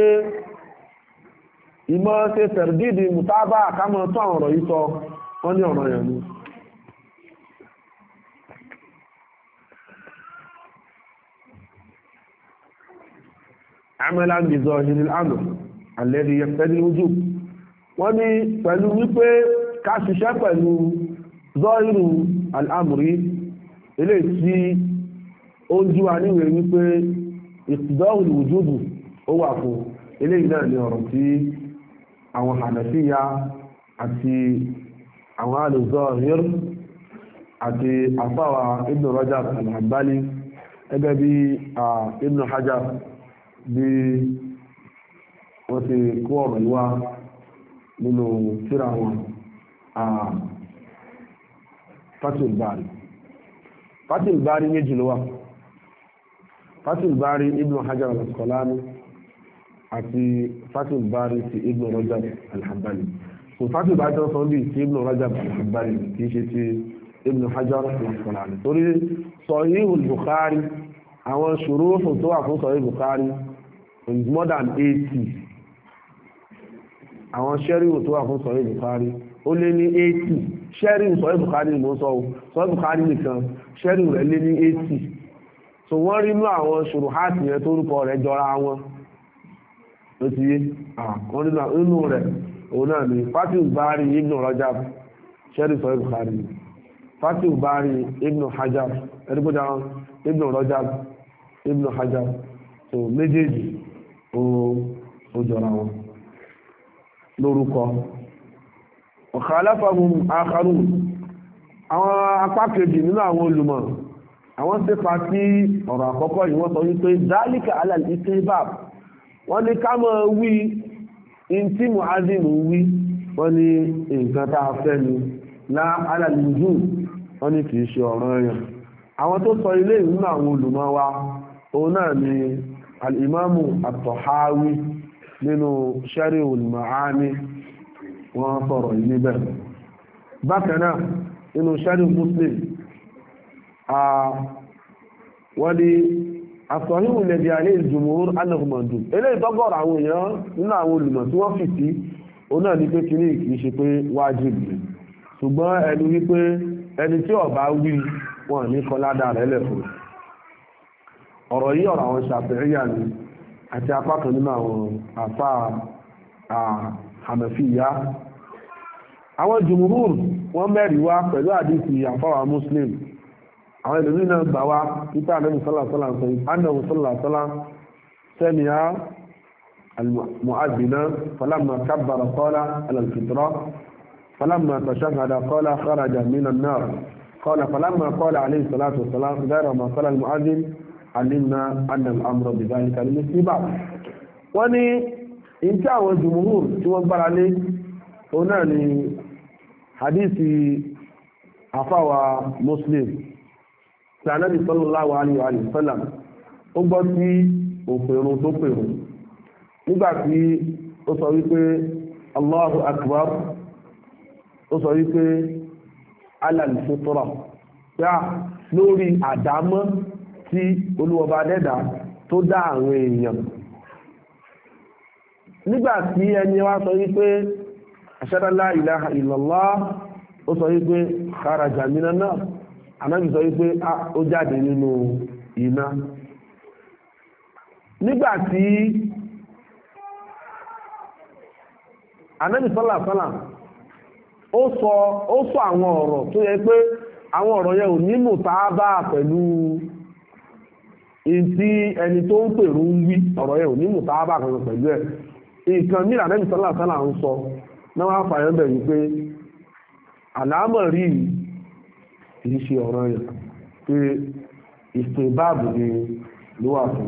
ìmọ̀ ṣe tẹ̀rẹ̀dìdì mùtábà kámọ́ tó àwọn ọ̀rọ̀ yìí sọ wọ́n ní ọ̀rọ̀ yẹn ni عملا بظاهر الامر الذي يقتضي الوجوب wọ́n ní pẹ̀lú wípé ká ṣiṣẹ́ pẹ̀lú zọ́ìrù al'amuri ilé tí ó ń jíwa níwẹ̀ wípé ìtìdọ́hùn wùjúbù ó wà fún ilé náà ní ọ̀rọ̀ tí àwọn Hanafiya àti àwọn alùzọ́ìr àti àfáwà Ibn Rajab al-Hanbali ẹgbẹ́ bí Ibn Hajar bí wọ́n ti kó ọ̀rọ̀ ìwá nínú tírà wọn Fathul Bari. Fathul Bari méjì ló wà. Fathul Bari Ibn Hajar al-Asqalani àti Fathul Bari ti Ibn Rajab al-Hanbali. So Fathul Bari tó sọ bí ti Ibn Rajab al-Hanbali kìí ṣe ti Ibn Hajar al-Asqalani. Torí Sahihul Bukhari àwọn ṣùrúhù tó wà fún Sahih Bukhari is more than eighty. Àwọn ṣẹ́ríhù tó wà fún Sahih Bukhari ó lé ní eighty. Ṣẹ́ríhù Sahih Bukhari ni mo sọ o. Sahih Bukhari nìkan ṣẹ́ríhù rẹ̀ lé ní eighty. So wọ́n rí inú àwọn ṣùrúhàtì yẹn tó rúkọ rẹ̀ jọra wọn. Ó ti yé wọ́n rí inú rẹ̀ òun náà ni Fathul Bari Ibn Rajab ṣẹ́ríhù Sahih Bukhari, Fathul Bari Ibn Hajar ẹ̀dúgbọ́dá Ibn Rajab Ibn Hajar. So méjèèjì ó jọra wọn lórúkọ. Ọ̀kàláfàmù akharun àwọn apá kejì nínú àwọn olùmọ̀ àwọn tí pa sí ọ̀rọ̀ àkọ́kọ́ yìí wọ́n sọ wípé dálíkà alal istihbab, wọ́n ní ká mọ̀ wí in tí mu'adhin wí, wọ́n ní nǹkan tá a fẹ́ ni lá alal wujub, wọ́n ní kìí ṣe ọ̀ranyàn. Àwọn tó sọ ilé nínú àwọn olùmọ̀ wa òun náà ni al-imamu at-Tahawi nínú Sharhul Ma'ani wọ́n sọ̀rọ̀ yìí níbẹ̀. Bákan náà nínú Sharh Muslim wọ́n ní as-sahihu alladhi alayhi al-jumhur annahu mandub. Eléyìí tọ́gọ̀rọ̀ àwọn èèyàn nínú àwọn olùmọ̀ tí wọ́n fi sí òun náà ní pé kìíní kìí ṣe pé wájib ni, ṣùgbọ́n ẹni wípé ẹni tí ó bá wí wọn ní kọládà rẹ̀ lẹ́fún. Ọ̀rọ̀ yìí ọ̀rọ̀ àwọn Ṣàfi'íyà ni àti apá kan nínú àwọn àfá Hanafiya. Àwọn jùmúrùn wọ́n mẹ́rin wá pẹ̀lú àdísì àfáwà Muslim. Àwọn ìlú náà gbà wá nípa Ànábì sallallahu alaihi wasallam sọ Ànábì sallallahu alaihi wasallam sami'a al-mu'adhdhina falamma kabbara qala ala al-fitra falamma tashahhada qala kharaja min an-nar qala falamma qala alayhi salatu wassalam ghayra ma qala al-mu'adhdhin alimna anna al-amra bi dhalika al-istihbab. Wọ́n ní in tí àwọn jùmúhùr tí wọ́n gbára lé òun náà ni hadisi àfáwà Muslim tí Ànábì sallallahu alaihi wa sallam ó gbọ́ sí òpèrún tó pèrún nígbàtí ó sọ wípé Allahu akbar, ó sọ wípé alal fitra, yá lórí àdámọ́ tí olúwọba dẹ́dà tó dá àwọn èèyàn. Nígbàtí ẹni wá sọ wípé ashhadu an la ilaha illallah, ó sọ wípé kharaja minan nar, Ànábì sọ wípé ó jáde nínú iná. Nígbàtí Ànábì sallallahu alaihi wasallam ó sọ ó sọ àwọn ọ̀rọ̀ tó yẹ pé àwọn ọ̀rọ̀ yẹn ò ní mùtábà pẹ̀lú ìtí ẹni tó ń pèrú ń wí, ọ̀rọ̀ yẹn ò ní mùtábà pẹ̀lú ẹ̀. Nǹkan mìíràn Ànábì sallallahu alaihi wasallam ń sọ náà wá fàyọ́ bẹ̀ wípé àlámọ̀ rí kìí ṣe ọ̀rọ̀ yẹn pé ìsìnbáàbù ni ló wà fún.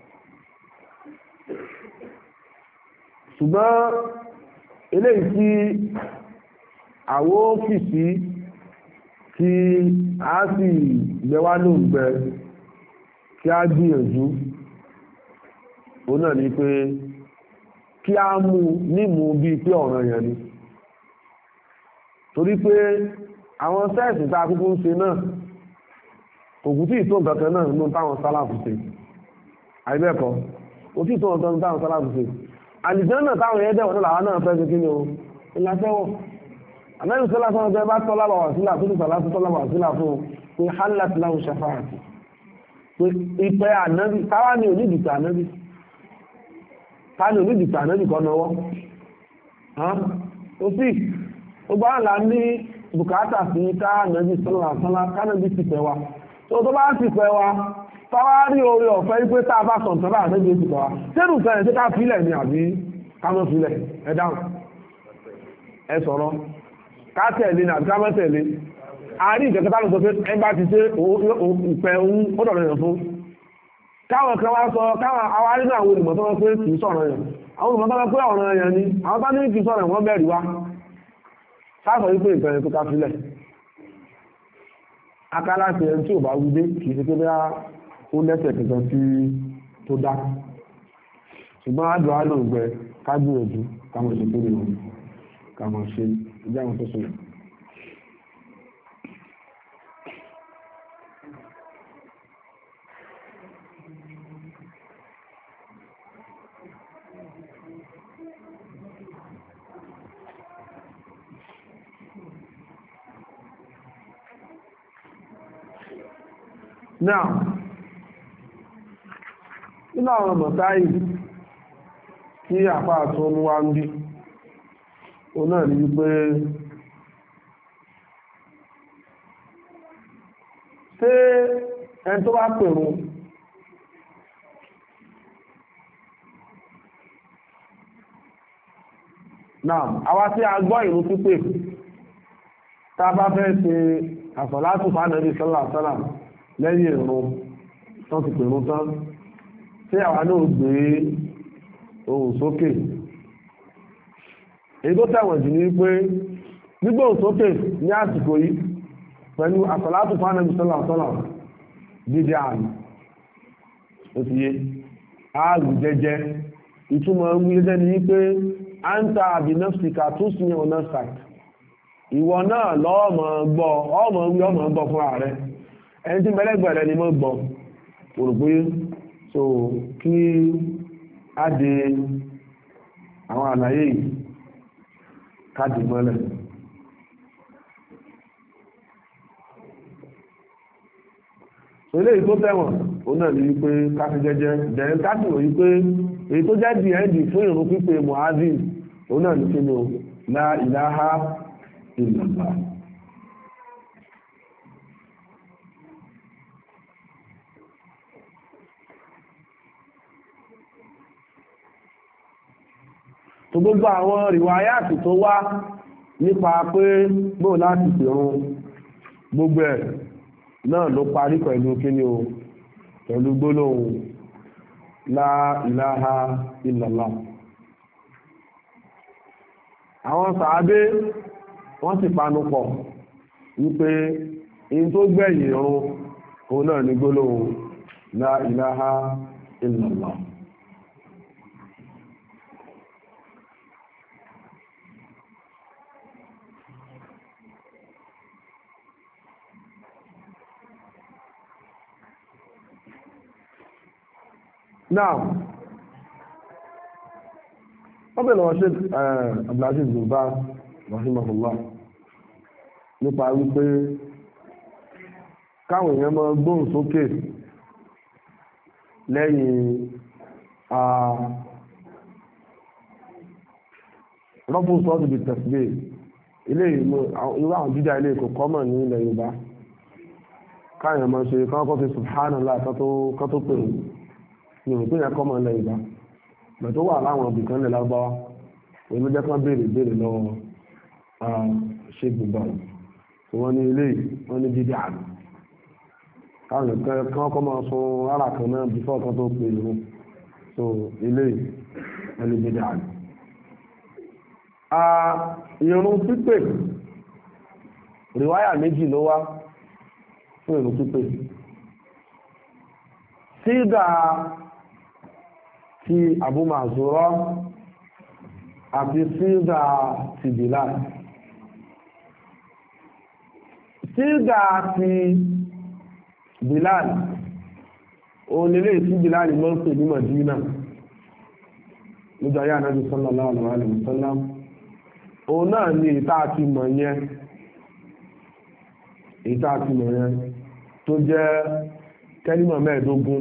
Ṣùgbọ́n eléyìí tí àwọn ọ́fíìsì tí a sì gbẹwà ló ń gbẹ kí a gbìyànjú òun náà ni pé kí a mú nímú bí pé ọ̀ràn yẹn ni, torí pé àwọn sẹ́ẹ̀sì tá a kúkú ń ṣe náà kò kú tí ìtò nǹkan náà nínú táwọn sálàfù ṣe, àìbẹ́ẹ̀kọ́ kò tí ìtò nǹkan táwọn sálàfù ṣe. Àlìjánà táwọn yẹn dẹ̀wọ̀n láwọn náà fẹ́ ṣe kí ni o ìlàfẹ́wọ̀. Ànábì sọ́lá sọ́nà tẹ́ bá tọ́lá bà wà sílà tó ní sàlá tó tọ́lá bà wà sílà fún pé hallat lahu shafa'ati, pé ìpẹ́ ànábì táwa ni onídìtà ànábì, táwa ni onídìtà ànábì kan náwọ́. Ó sì gbogbo àlà ní bùkátà sí ká ànábì sọ́lá sọ́lá kánábì ti pẹ́ wa. Tó tó bá ti pẹ́ wa táwa rí orí ọ̀fẹ́ wípé tá a bá sọ̀tàn bá ànábì ti pẹ́ wa. Sẹ́rù fẹ́rẹ̀ tí ká filẹ̀ ni àbí ká mọ́ filẹ̀ ẹ dáhùn ẹ sọ̀rọ̀ ká tẹ̀lé ní àbí ká mọ́ tẹ̀lé àárín ìjọba tá ló sọ pé ẹ bá ti ṣe ìfẹ́ ohun ó dọ̀rọ̀ yẹn fún káwọn kan wá sọ káwọn àwọn arínú àwọn olùmọ̀ tó wọ́n pé kì í sọ̀rọ̀ yẹn àwọn olùmọ̀ tó wọ́n pé ọ̀rọ̀ yẹn ni àwọn bá ní kì í sọ̀rọ̀ wọ́n bẹ̀rù wá sáàsọ̀ wípé ìfẹ́ yẹn tó ká sílẹ̀ akáláṣẹ ẹni tí ò bá wí dé kì í ṣe pé bí ó lẹ́sẹ̀ kankan tí tó dá ṣùgbọ́n àdùn àdùn gbẹ ká gbìyànjú káwọn ṣe tó lè wọ́n káwọn ṣe ìjà àwọn tó sọ̀rọ̀. Now, nínú àwọn mọ̀táì tí àpá àtún ọmọ wa ń bí, o náà ní wípé ṣé ẹni tó bá pèrún náà, àwa tí a gbọ́ ìrun pípè tá a bá fẹ́ ṣe àsàlátù fánàbí sallallahu alaihi wasallam lẹ́yìn ìrun tán ti pèrún tán tí àwa náà gbé ohùn sókè èyí tó tẹ̀wọ̀n jù ní pé gbígbé ohùn sókè ní àsìkò yìí pẹ̀lú àsàlátù fánàbí sallallahu alaihi wasallam dídí àmì ó ti yé ààrùn jẹjẹ ìtumọ̀ wí jẹ́ ní pé anta bi nafsika tusmi nafsak ìwọ náà lọ́ọ̀mọ̀ gbọ́ ọmọ wí ọmọ gbọ́ fún ààrẹ ẹni tí mẹ́lẹ́gbẹ̀rẹ̀ ni mọ́ gbọ́ òrùgbé so kí á dé àwọn àlàyé yìí káàdì mọ́lẹ̀ so ilé ìtó tẹ́wọ̀n ó náà ní wípé káfí jẹ́jẹ́ bẹ̀rẹ̀ káàkì wò wípé èyí tó jẹ́ di ẹ́ndì fún ìrun pípé muhammad ó náà ní kí ni o la ilaha illallah tó gbogbo àwọn rìwáyàtì tó wá nípa pé gbò láti pèrún gbogbo ẹ̀ náà ló parí pẹ̀lú kíni o pẹ̀lú gbólóhùn la ilaha illallah àwọn sàábé wọ́n sì panu pọ̀ wípé in tó gbẹ̀yìn irun òun náà ní gbólóhùn la ilaha illallah Now, wọ́n bẹ̀rẹ̀ wọ́n ṣe Abdulaziz bin Baz rahimahullah nípa wípé káwọn èèyàn máa gbóhùn sókè lẹ́yìn rọ́pù sọ́ọ̀tù bí tẹ̀sílẹ̀ ilé ìlú àwọn jíjà ilé ìkò kọ́mọ̀ ní ilẹ̀ Yorùbá káwọn máa ṣe kọ́kọ́ fi subhanallah kọ́ tó pè ní òun tó yẹ kọ́ mọ́ ilẹ̀ ìgbà bẹ̀ tó wà láwọn ibìkan lè lágbáwá òun ló jẹ́ kán béèrè béèrè lọ́wọ́ ṣe gbogbo àwọn tí wọ́n ní ilé wọ́n ní dídí àná káwọn ìkan kan kọ́ máa sun ara kan náà bí fọ́ọ̀kan tó pè ní so ilé wọ́n ní dídí àná. ìrun pípè rìwáyà méjì ló wá fún ìrun pípè sídà ti Abu Mazura àti sídà ti Bilal sídà ti Bilal onílé tí Bilal mọ́ pè ní Madina lójú ayé Ànábì sallallahu alaihi wasallam òun náà ní ìta àti mọ̀ yẹn ìta àti mọ̀ yẹn tó jẹ́ kẹ́límọ̀ mẹ́ẹ̀ẹ́dógún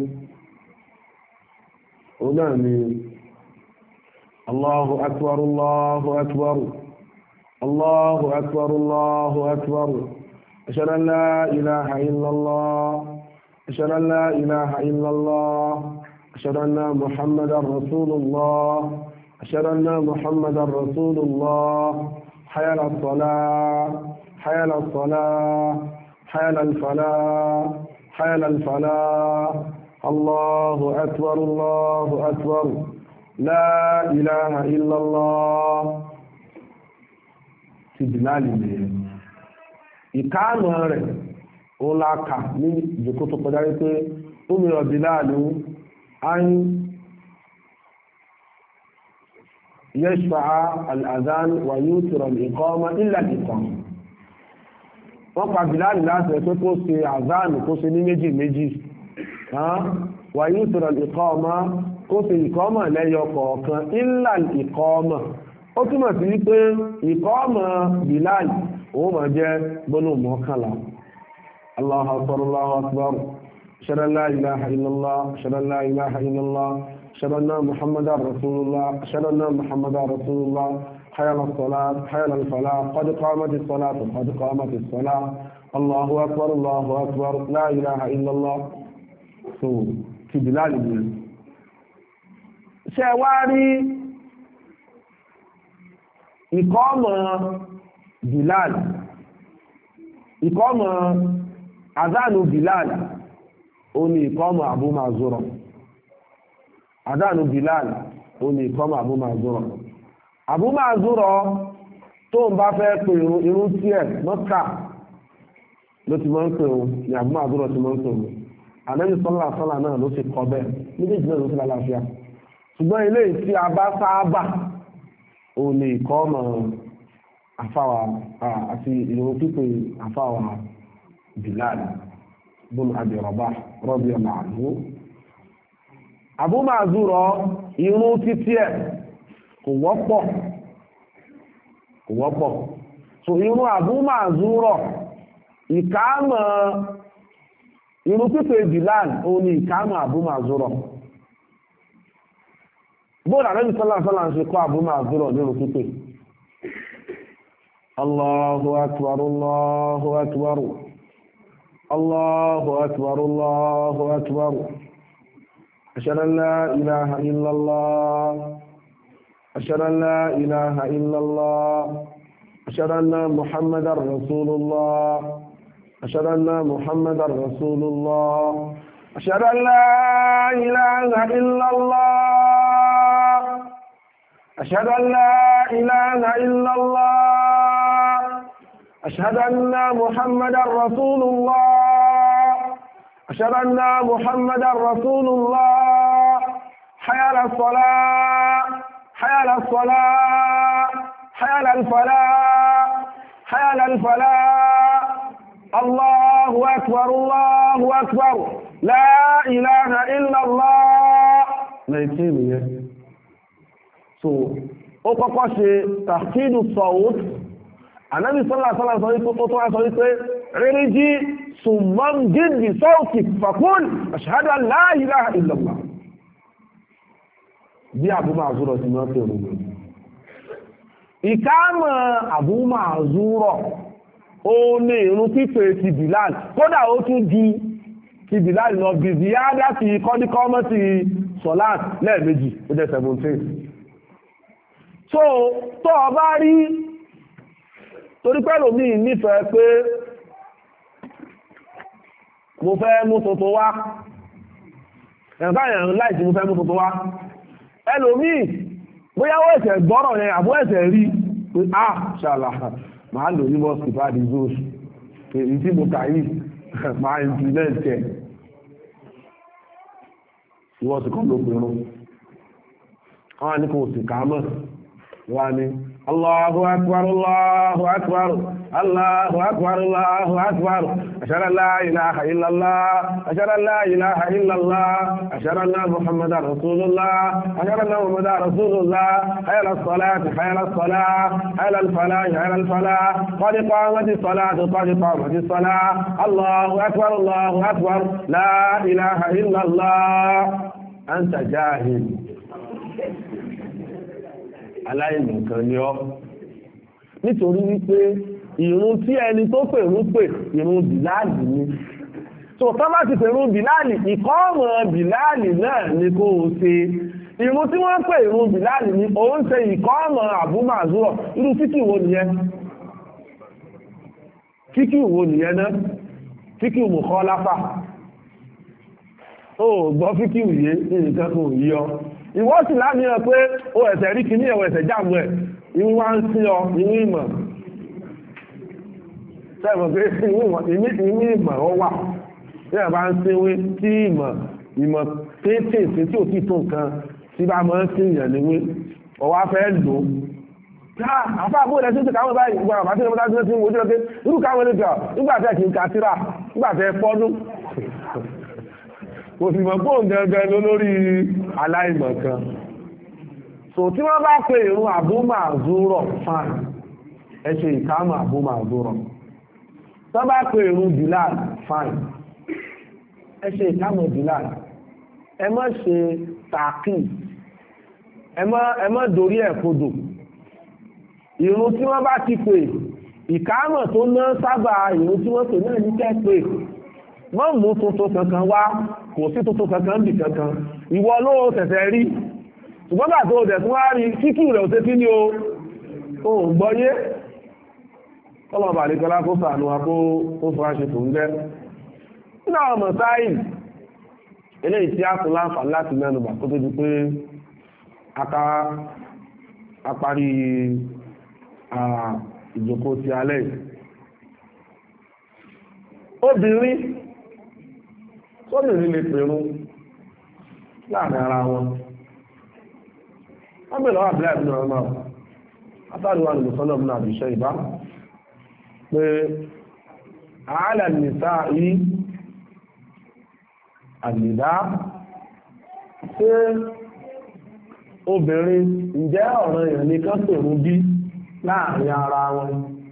òun náà ni Allahu akbar Allahu akbar Allahu akbar Allahu akbar ashhadu an la ilaha illallah ashhadu an la ilaha illallah ashhadu anna Muhammadan rasulullah ashhadu anna Muhammadan rasulullah hayya ala salah حي على الصلاة حي على الفلاح حي على الفلاح الله أكبر الله أكبر لا إله إلا الله تبلالي لي إقامة رẹ̀ ó láka ní ìjòkó tó kọjá wípé ó mìíràn bíláàlú áyín يشفع الأذان ويوتر الإقامة إلا الإقامة wọ́n pa Bílálì láti ẹ̀ pé kó ṣe àzánù kó ṣe ní méjì méjì ويوتر الإقامة kó ṣe ìkọ́mọ̀ lẹ́yọ kọ̀ọ̀kan إلا الإقامة ó túmọ̀ sí wípé ìkọ́mọ̀ Bílálì ó máa jẹ́ gbónú mọ́kànlá Allahu akbar Allahu akbar أشهد أن لا إله إلا الله أشهد أن لا إله إلا الله أشهد أن محمدا رسول الله أشهد أن محمدا رسول الله حي على الصلاة حي على الفلاح قد قامت الصلاة قد قامت الصلاة الله أكبر الله أكبر لا إله إلا الله so ti Bílálì ni ṣe wá rí ìkọ́mọ̀ Bílálì ìkọ́mọ̀ àzánù Bílálì ó ní ìkọ́mọ̀ Abu Mazura àdánù Bilal ó ní ìkọ́mọ̀ Abu Mazura Abu Mazura tó ń bá fẹ́ pè irun tí ẹ̀ Mọ́kà ló ti máa ń pè òun ní Abu Mazura ti máa ń pè òun Ànábì sọ́lá sọ́lá náà ló ti kọ bẹ́ẹ̀ méjèèjì náà ló ti lálàáfíà ṣùgbọ́n ilé tí a bá sáábà ó ní ìkọ́mọ̀ àfáwà àti irun pípé àfáwà Bilal bùn Abi Rabah radiyallahu anhu Abu Mazura irun títí ẹ̀ kò wọ́pọ̀ kò wọ́pọ̀ so irun Abu Mazura ìkámọ̀ irun pípé Bilal ó ní ìkámọ̀ Abu Mazura bóòdà Ànábì sallallahu alaihi wasallam ṣe kọ́ Abu Mazura nínú pípé Allahu akbar Allahu akbar Allahu akbar Allahu akbar أشهد أن لا إله إلا الله أشهد أن لا إله إلا الله أشهد أن محمدا رسول الله أشهد أن محمدا رسول الله أشهد أن لا إله إلا الله أشهد أن لا إله إلا الله أشهد أن محمدا رسول الله أشهد أن محمدا رسول الله حي على الصلاة حي على الصلاة حي على الفلاح حي على الفلاح الله أكبر الله أكبر لا إله إلا الله نيتيني so ó kọ́kọ́ ṣe tàkídù sọ̀wọ́t Ànábì sallallahu alaihi wasallam sọ wípé tó tó wá sọ wípé ríríjí sùmọ́n gídì sọ́ọ̀kì fàkún ashhadu an la ilaha illallah bí Abu Mazura ti mọ́ pé òun ìkámọ̀ Abu Mazura ó ní irun pípé ti Bilal kódà ó tún ju ti Bilal lọ bí ziyada ti kọ́díkọ́mọ́ ti sọ́lát lẹ́ẹ̀mejì ó jẹ́ seventeen so tó o bá rí torí pẹ́lú mi nífẹ̀ẹ́ pé mo fẹ́ mú tuntun wá ẹ̀ǹkà ìrìn láìsí mo fẹ́ mú tuntun wá ẹlòmíì bóyá ó ẹ̀sẹ̀ gbọ́rọ̀ yẹn àbó ẹ̀sẹ̀ rí pé ah ṣàlà máa lò ní mọ́sí fàdí zoos èyí tí mo kà yìí máa implement ẹ̀ ìwọ́n sì kọ́ ló pẹ̀rún wọ́n ní kò sì kà mọ́ wọ́n ní Allahu akbar Allahu akbar Allahu akbar Allahu akbar ashhadu an la ilaha illallah ashhadu an la ilaha illallah ashhadu anna Muhammadar rasulullah ashhadu anna Muhammadar rasulullah hayya ala salat hayya ala salah hayya ala falah hayya ala falah qad qamatis salat qad qamatis salah Allahu akbar Allahu akbar la ilaha illallah anta jahil aláìmọ̀kan ni ọ́ nítorí wípé ìrun tí ẹni tó pèrún pè ìrun bìláàlì ni tó tán bá ti pèrún bìláàlì ìkọ́ọ̀mọ̀ bìláàlì náà ni kó o ṣe ìrun tí wọ́n pè ìrun bìláàlì ni òun ṣe ìkọ́ọ̀mọ̀ Abu Mazura irú títì wo nìyẹn fíkì wo nìyẹn náà fíkì mukhalafa ó gbọ́ fíkì yé nǹkan kò yí ọ ìwọ sì láàmìíràn pé ó ẹ̀sẹ̀ rí kìíní ẹ̀wọ̀ ẹ̀sẹ̀ jáàmù ẹ̀ ìwọ wá ń sí ọ ìwọ ìmọ̀ sẹ́wọ̀n pé ìwọ ìmọ̀ ọ wà tí ẹ̀ bá ń síwé tí ìmọ̀ ìmọ̀ kéékèèké tí ò tí tó nǹkan tí bá máa ń sí ìyàn níwé ọwá fẹ́ lò ó àfá àbúrò rẹ̀ títí káwọn báyìí gbọ́nà àti ìrọ̀mọ́ta tí ó ti ń wojú ọdún irú káwọn ilé jọ nígbàtẹ́ kí n ka tíra nígbàtẹ́ fọ́dún kò sì mọ̀ bóòn gangan lórí aláìmọ̀ kan so tí wọ́n bá pe ìrun àbúmà àzúrọ̀ fine ẹ ṣe ìkámà àbúmà àzúrọ̀ tó bá pe ìrun Bilal fine ẹ ṣe ìkámà Bilal ẹ má ṣe tààkì ẹ má dorí ẹ̀ kodò ìrun tí wọ́n bá ti pè ìkámọ̀ tó ná sábà ìrun tí wọ́n pè náà ní kẹ́ pè wọ́n mú tuntun kankan wá kò sí tuntun kankan bì kankan ìwọ ló tẹ̀sẹ̀ rí ṣùgbọ́n bá tó dẹ̀ tún wá rí kíkì rẹ̀ ò tẹ́tí ní o ò gbọ́yé ọlọ́ọ̀bà àríkọlá kó sàánú wa kó fún aṣe tó ń gẹ́ nínú àwọn ọmọ sáyìn eléyìí tí a tún láǹfààní láti mẹ́nubà kó tó di pé aka apárí ìjókòó ti alẹ́ obìnrin sóbìnrin lè pèrún láàrin ara wọn wọ́n bèèrè lọ́wọ́ àbílẹ̀ ìbínú ọmọ látàríwá nìlú sọ́nà ọmọ àbíṣẹ́ ìbá pé àálẹ̀ nìsá yìí àdìdá pé obìnrin ǹjẹ́ ọ̀rọ̀ èèyàn ní kán pèrún bí láàrin ara wọn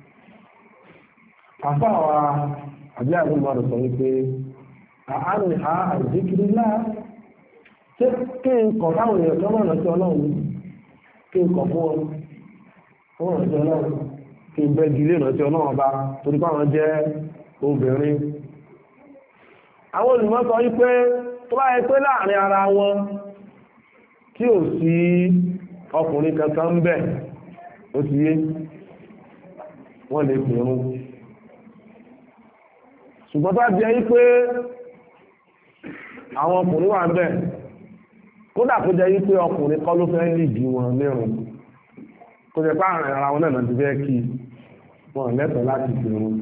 àfáwà àbílẹ̀ ìbínú ọmọ sọ wípé àánì ha àìsíkiri láà tí kí n kọ̀ láwọn èèyàn tó mọ̀nà sí ọlọ́run kí n kọ̀ fún wọn wọ́n rántí ọlọ́run kí n bẹ́ gílé rántí ọlọ́run ọba torí pé àwọn jẹ́ obìnrin àwọn olùmọ̀ sọ wípé tó bá yẹ pé láàrin ara wọn tí ò sí ọkùnrin kankan ń bẹ̀ ó ti yé wọ́n lè pèrún ṣùgbọ́n tó jẹ́ wípé àwọn ọkùnrin wà ń bẹ̀ kódà kó jẹ́ wípé ọkùnrin kọ́ ló fẹ́ lì jí wọn lérùn kó jẹ́ pé àrùn ara wọn náà ti fẹ́ kí wọn lẹ́tọ̀ọ́ láti pèrún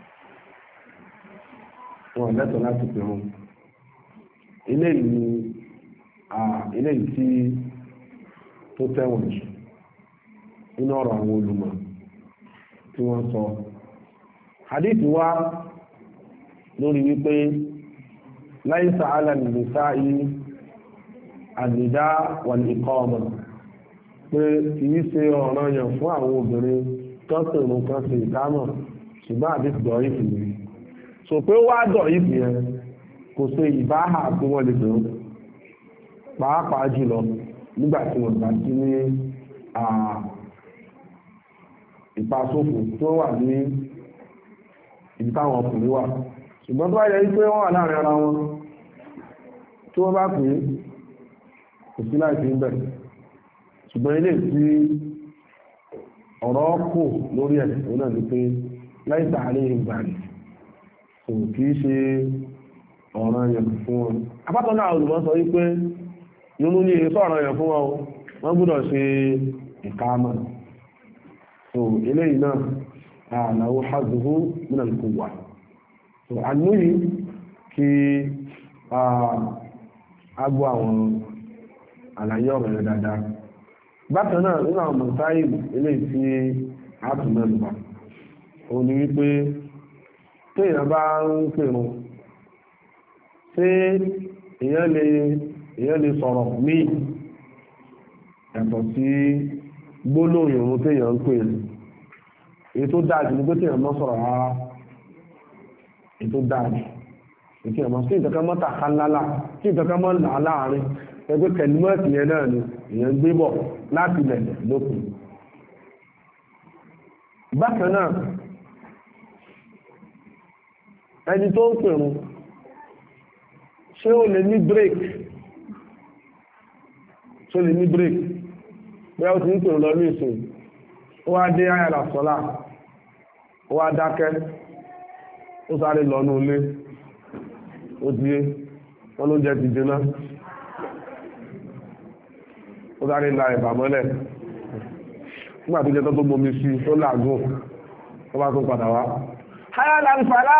wọn lẹ́tọ̀ọ́ láti pèrún eléyìí eléyìí tí tó tẹ̀wọ̀n jù nínú ọ̀rọ̀ àwọn olùmọ̀ tí wọ́n sọ hadith wa lórí wípé láìsà alàmìlìsá yìí àdìdá wà ní ikọ́ ọmọ pé kìí ṣe ọ̀ranyàn fún àwọn obìnrin tọ́sìnrún kan sí ìkámọ̀ ṣùgbọ́n àdìsí dọ̀ ìfì yìí so pé wá dọ̀ ìfì yẹn kò ṣe ìbáhà tí wọ́n lè bẹ̀rù pàápàá jùlọ nígbà tí wọ́n bá sí ní ìpasófò tó wà ní ibi táwọn ọkùnrin wà ṣùgbọ́n tó bá yẹ pé wọ́n wà láàrin ara wọn tí wọ́n bá pè é kò sí láìsí ń bẹ̀ ṣùgbọ́n ilé tí ọ̀rọ̀ kò lórí ẹ̀ tó náà ní pé láìsí àárín ìgbàlè kò kì í ṣe ọ̀ràn yẹn fún wọn apátọ́ náà olùmọ̀ sọ wípé yóò ní èso ọ̀ràn yẹn fún wọn wọ́n gbọ́dọ̀ ṣe ìkámà so eléyìí náà àlàó hazuhu min al-quwwa so àníyí kí a gbọ́ àwọn àlàyé ọ̀rọ̀ rẹ̀ dáadáa bákan náà nínú àwọn mọ̀sáì eléyìí tí a tún mẹ́nu bá òun ni wípé téèyàn bá ń pèrún ṣé èèyàn lè èèyàn lè sọ̀rọ̀ míì yàtọ̀ sí gbólóhùn ìrun téèyàn ń pè ní èyí tó dájú ní pé téèyàn mọ́ sọ̀rọ̀ rárá èyí tó dájú èyí téèyàn mọ́ sí ìtọ́kẹ́ mọ́ta kálálà sí ìtọ́kẹ́ mọ́ là láàrin ẹgbẹ́ kẹlímọ́ọ̀tì yẹn náà ni èèyàn gbé bọ̀ láti ilẹ̀ lópin bákan náà ẹni tó ń pèrún ṣé ó lè ní break ṣé ó lè ní break bí ó ti ń pèrún lọ ní ìsìn ó wá dé ayàlá sọ́lá ó wá dákẹ́ ó sáré lọ ní ilé ó ti yé wọ́n ló jẹ́ ti jiná ó sáré la ẹ̀bà mọ́lẹ̀ nígbà tó jẹ́ tó tó gbomi sí tó làágùn ó bá tún padà wá háyà làǹfààlà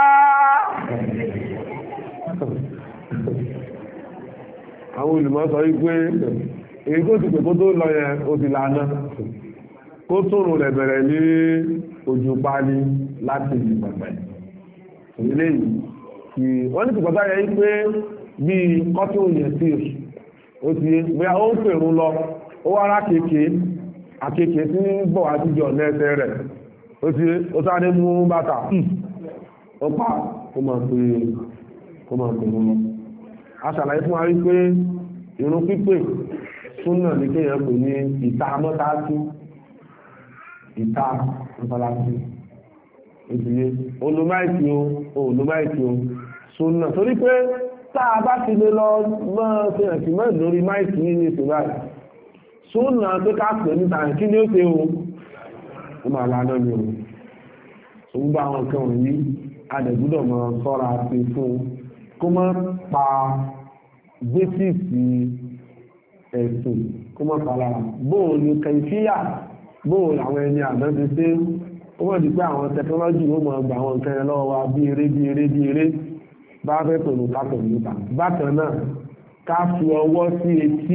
àwọn olùmọ̀ sọ wípé èyí tó ti pè kó tó lọ yẹn ó ti lànà kó tóòrùn rẹ̀ bẹ̀rẹ̀ ní ojú páálí láti ìgbàgbẹ̀ ilé yìí wọ́n ní tìpọ̀tà yẹ pé bí kọ́tún yẹn sí ó ti bóyá ó ń pèrún lọ ó wá rákèké àkèké tí ń bọ̀ àtijọ́ lẹ́sẹ̀ rẹ̀ ó ti ó sáré mú bàtà ó pa kó máa pè kó máa pèrún lọ a ṣàlàyé fún wa wípé ìrun pípè súnà ní kéèyàn pè ní ìta mọ́tàásí ìta mọ́tàásí ìdílé olùmáìkì o olùmáìkì o súnà torí pé tá a bá ti lè lọ mọ́ ṣe ẹ̀sìn mọ́ lórí máìkì ní ìṣúra súnà pé ká pè níta kí ni ó ṣe o ó máa lánà mi o òun bá àwọn nǹkan wọ̀nyí adẹ̀gbúdọ̀ mọ́ sọ́ra sí fún kó mọ́ pa bẹ́sìsì ẹ̀sùn kó mọ́ pa lára bóò ní kẹfíyà bóò àwọn ẹni àná ti ṣe ó mọ̀ di pé àwọn tẹkinọ́lọ́jì ó mọ̀ gbà àwọn nǹkan lọ́wọ́ wa bí eré bí eré bí eré bá fẹ́ tòun ká tòun níta bákan náà ká fi ọwọ́ sí etí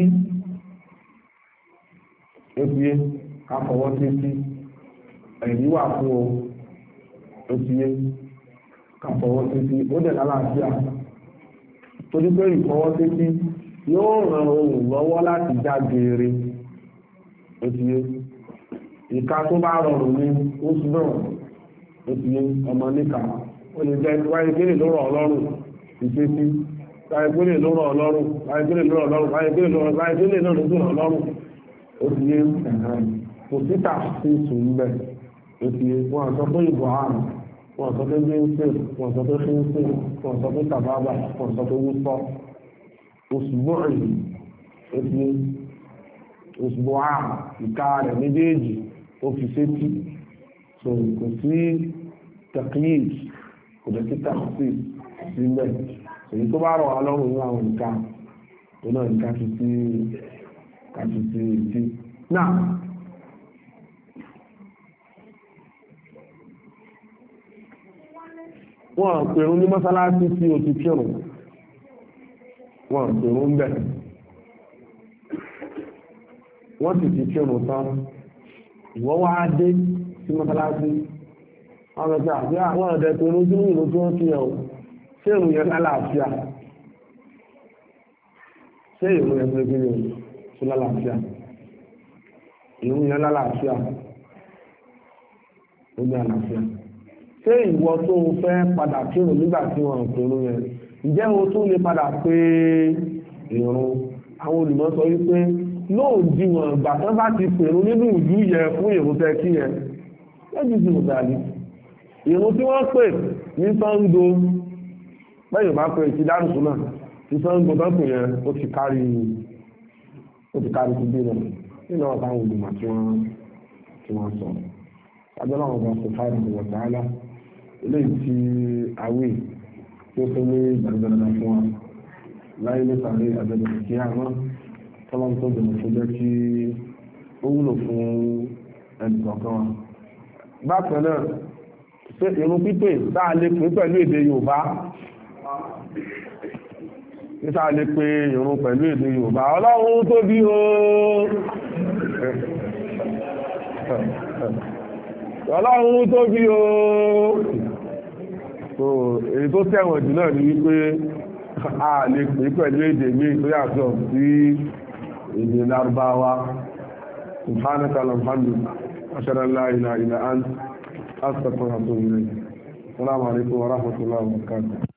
efiye ká fọwọ́ sí etí ẹ̀rí wà fún o efiye ká fọwọ́ sí etí ó dẹ̀ lálàáfíà torí pé ìfọwọ́ sí etí yóò ràn ohùn lọ́wọ́ láti já geere efiye ìka tó bá rọrùn ní oṣù náà efiye ọmọ níka ó lè jẹ́ wáyé kéré ló rọ̀ ọlọ́run ìfésí wáyé kéré ló rọ̀ ọlọ́run wáyé kéré ló rọ̀ ọlọ́run wáyé kéré ló rọ̀ wáyé kéré ló rọ̀ ọlọ́run ó ti yé kò síta sí sùn bẹ́ẹ̀ ó ti yé wọn sọ pé ìbò àrùn wọn sọ pé bí ń sè wọn sọ pé fi ń sè wọn sọ pé tàbábà wọn sọ pé wúsọ òṣùgbọ́ ẹ̀yìn ó ti yé òṣùgbọ́ àrùn ìka rẹ̀ méjèèjì ó fi sétí so kò sí technique kò dẹ̀ sí taxi sílẹ̀ èyí tó bá rọ̀ wá lọ́rùn ní àwọn nǹkan tó náà nǹkan fi sí kàfi sí etí náà wọ́n pèrún ní mọ́sálásí tí o ti kírun wọ́n pèrún bẹ̀ wọ́n sì ti kírun tán ìwọ́ wá dé sí mọ́sálásí wọ́n rẹ̀ pé àti àwọn ọ̀dẹ̀ pèrún sí ìlú tí wọ́n kí ẹ̀ o ṣé ìrùn yẹn lálàáfíà ṣé ìrùn yẹn pé kí ni o lálàáfíà ìrun yẹn lálàáfíà ó ní àlàáfíà ṣé ìwọ tó ń fẹ́ padà kírun nígbà tí wọ́n ń pèrún yẹn ǹjẹ́ o tún lè padà pé ìrun àwọn olùmọ̀ sọ wípé lóòdìwọ̀n ìgbà tó bá ti pèrún nínú ìlú yẹn fún ìrun tẹ́ kí yẹn lẹ́jì sí ìgbàlí ìrun tí wọ́n pè ní Ṣàngó bẹ́ẹ̀ bá pè ti dárùsùn náà ti Ṣàngó tó pè yẹn ó ti kárí ó ti kárí ti bí náà nínú ọ̀pá àwọn olùmọ̀ tí wọ́n tí wọ́n sọ abẹ́lá ọ̀gá subhanahu wa ta'ala eléyìí tí àwẹ̀ tí ó fẹ́ ní ìgbàlódé fún wa láyé nípàdé àbẹ̀bẹ̀ kí àwọn tọ́lá tó bẹ̀rẹ̀ tó jẹ́ kí ó wúlò fún ẹnì kọ̀ọ̀kan wa. bákan náà ṣé irun pípé tá a lè pè pẹ̀lú èdè Yorùbá níta lè pe ìrun pẹ̀lú èdè Yorùbá Ọlọ́run tóbi o Ọlọ́run tóbi o so èyí tó tẹ̀wọ̀n jù náà ni wípé a lè pè pẹ̀lú èdè míì tó yàtọ̀ sí èdè Lárúbáwá subhanaka alhamdulillah ashhadu an la ilaha illa anta astaghfiruka wa atubu ilayk assalamu alaikum wa rahmatullahi wa barakatuh.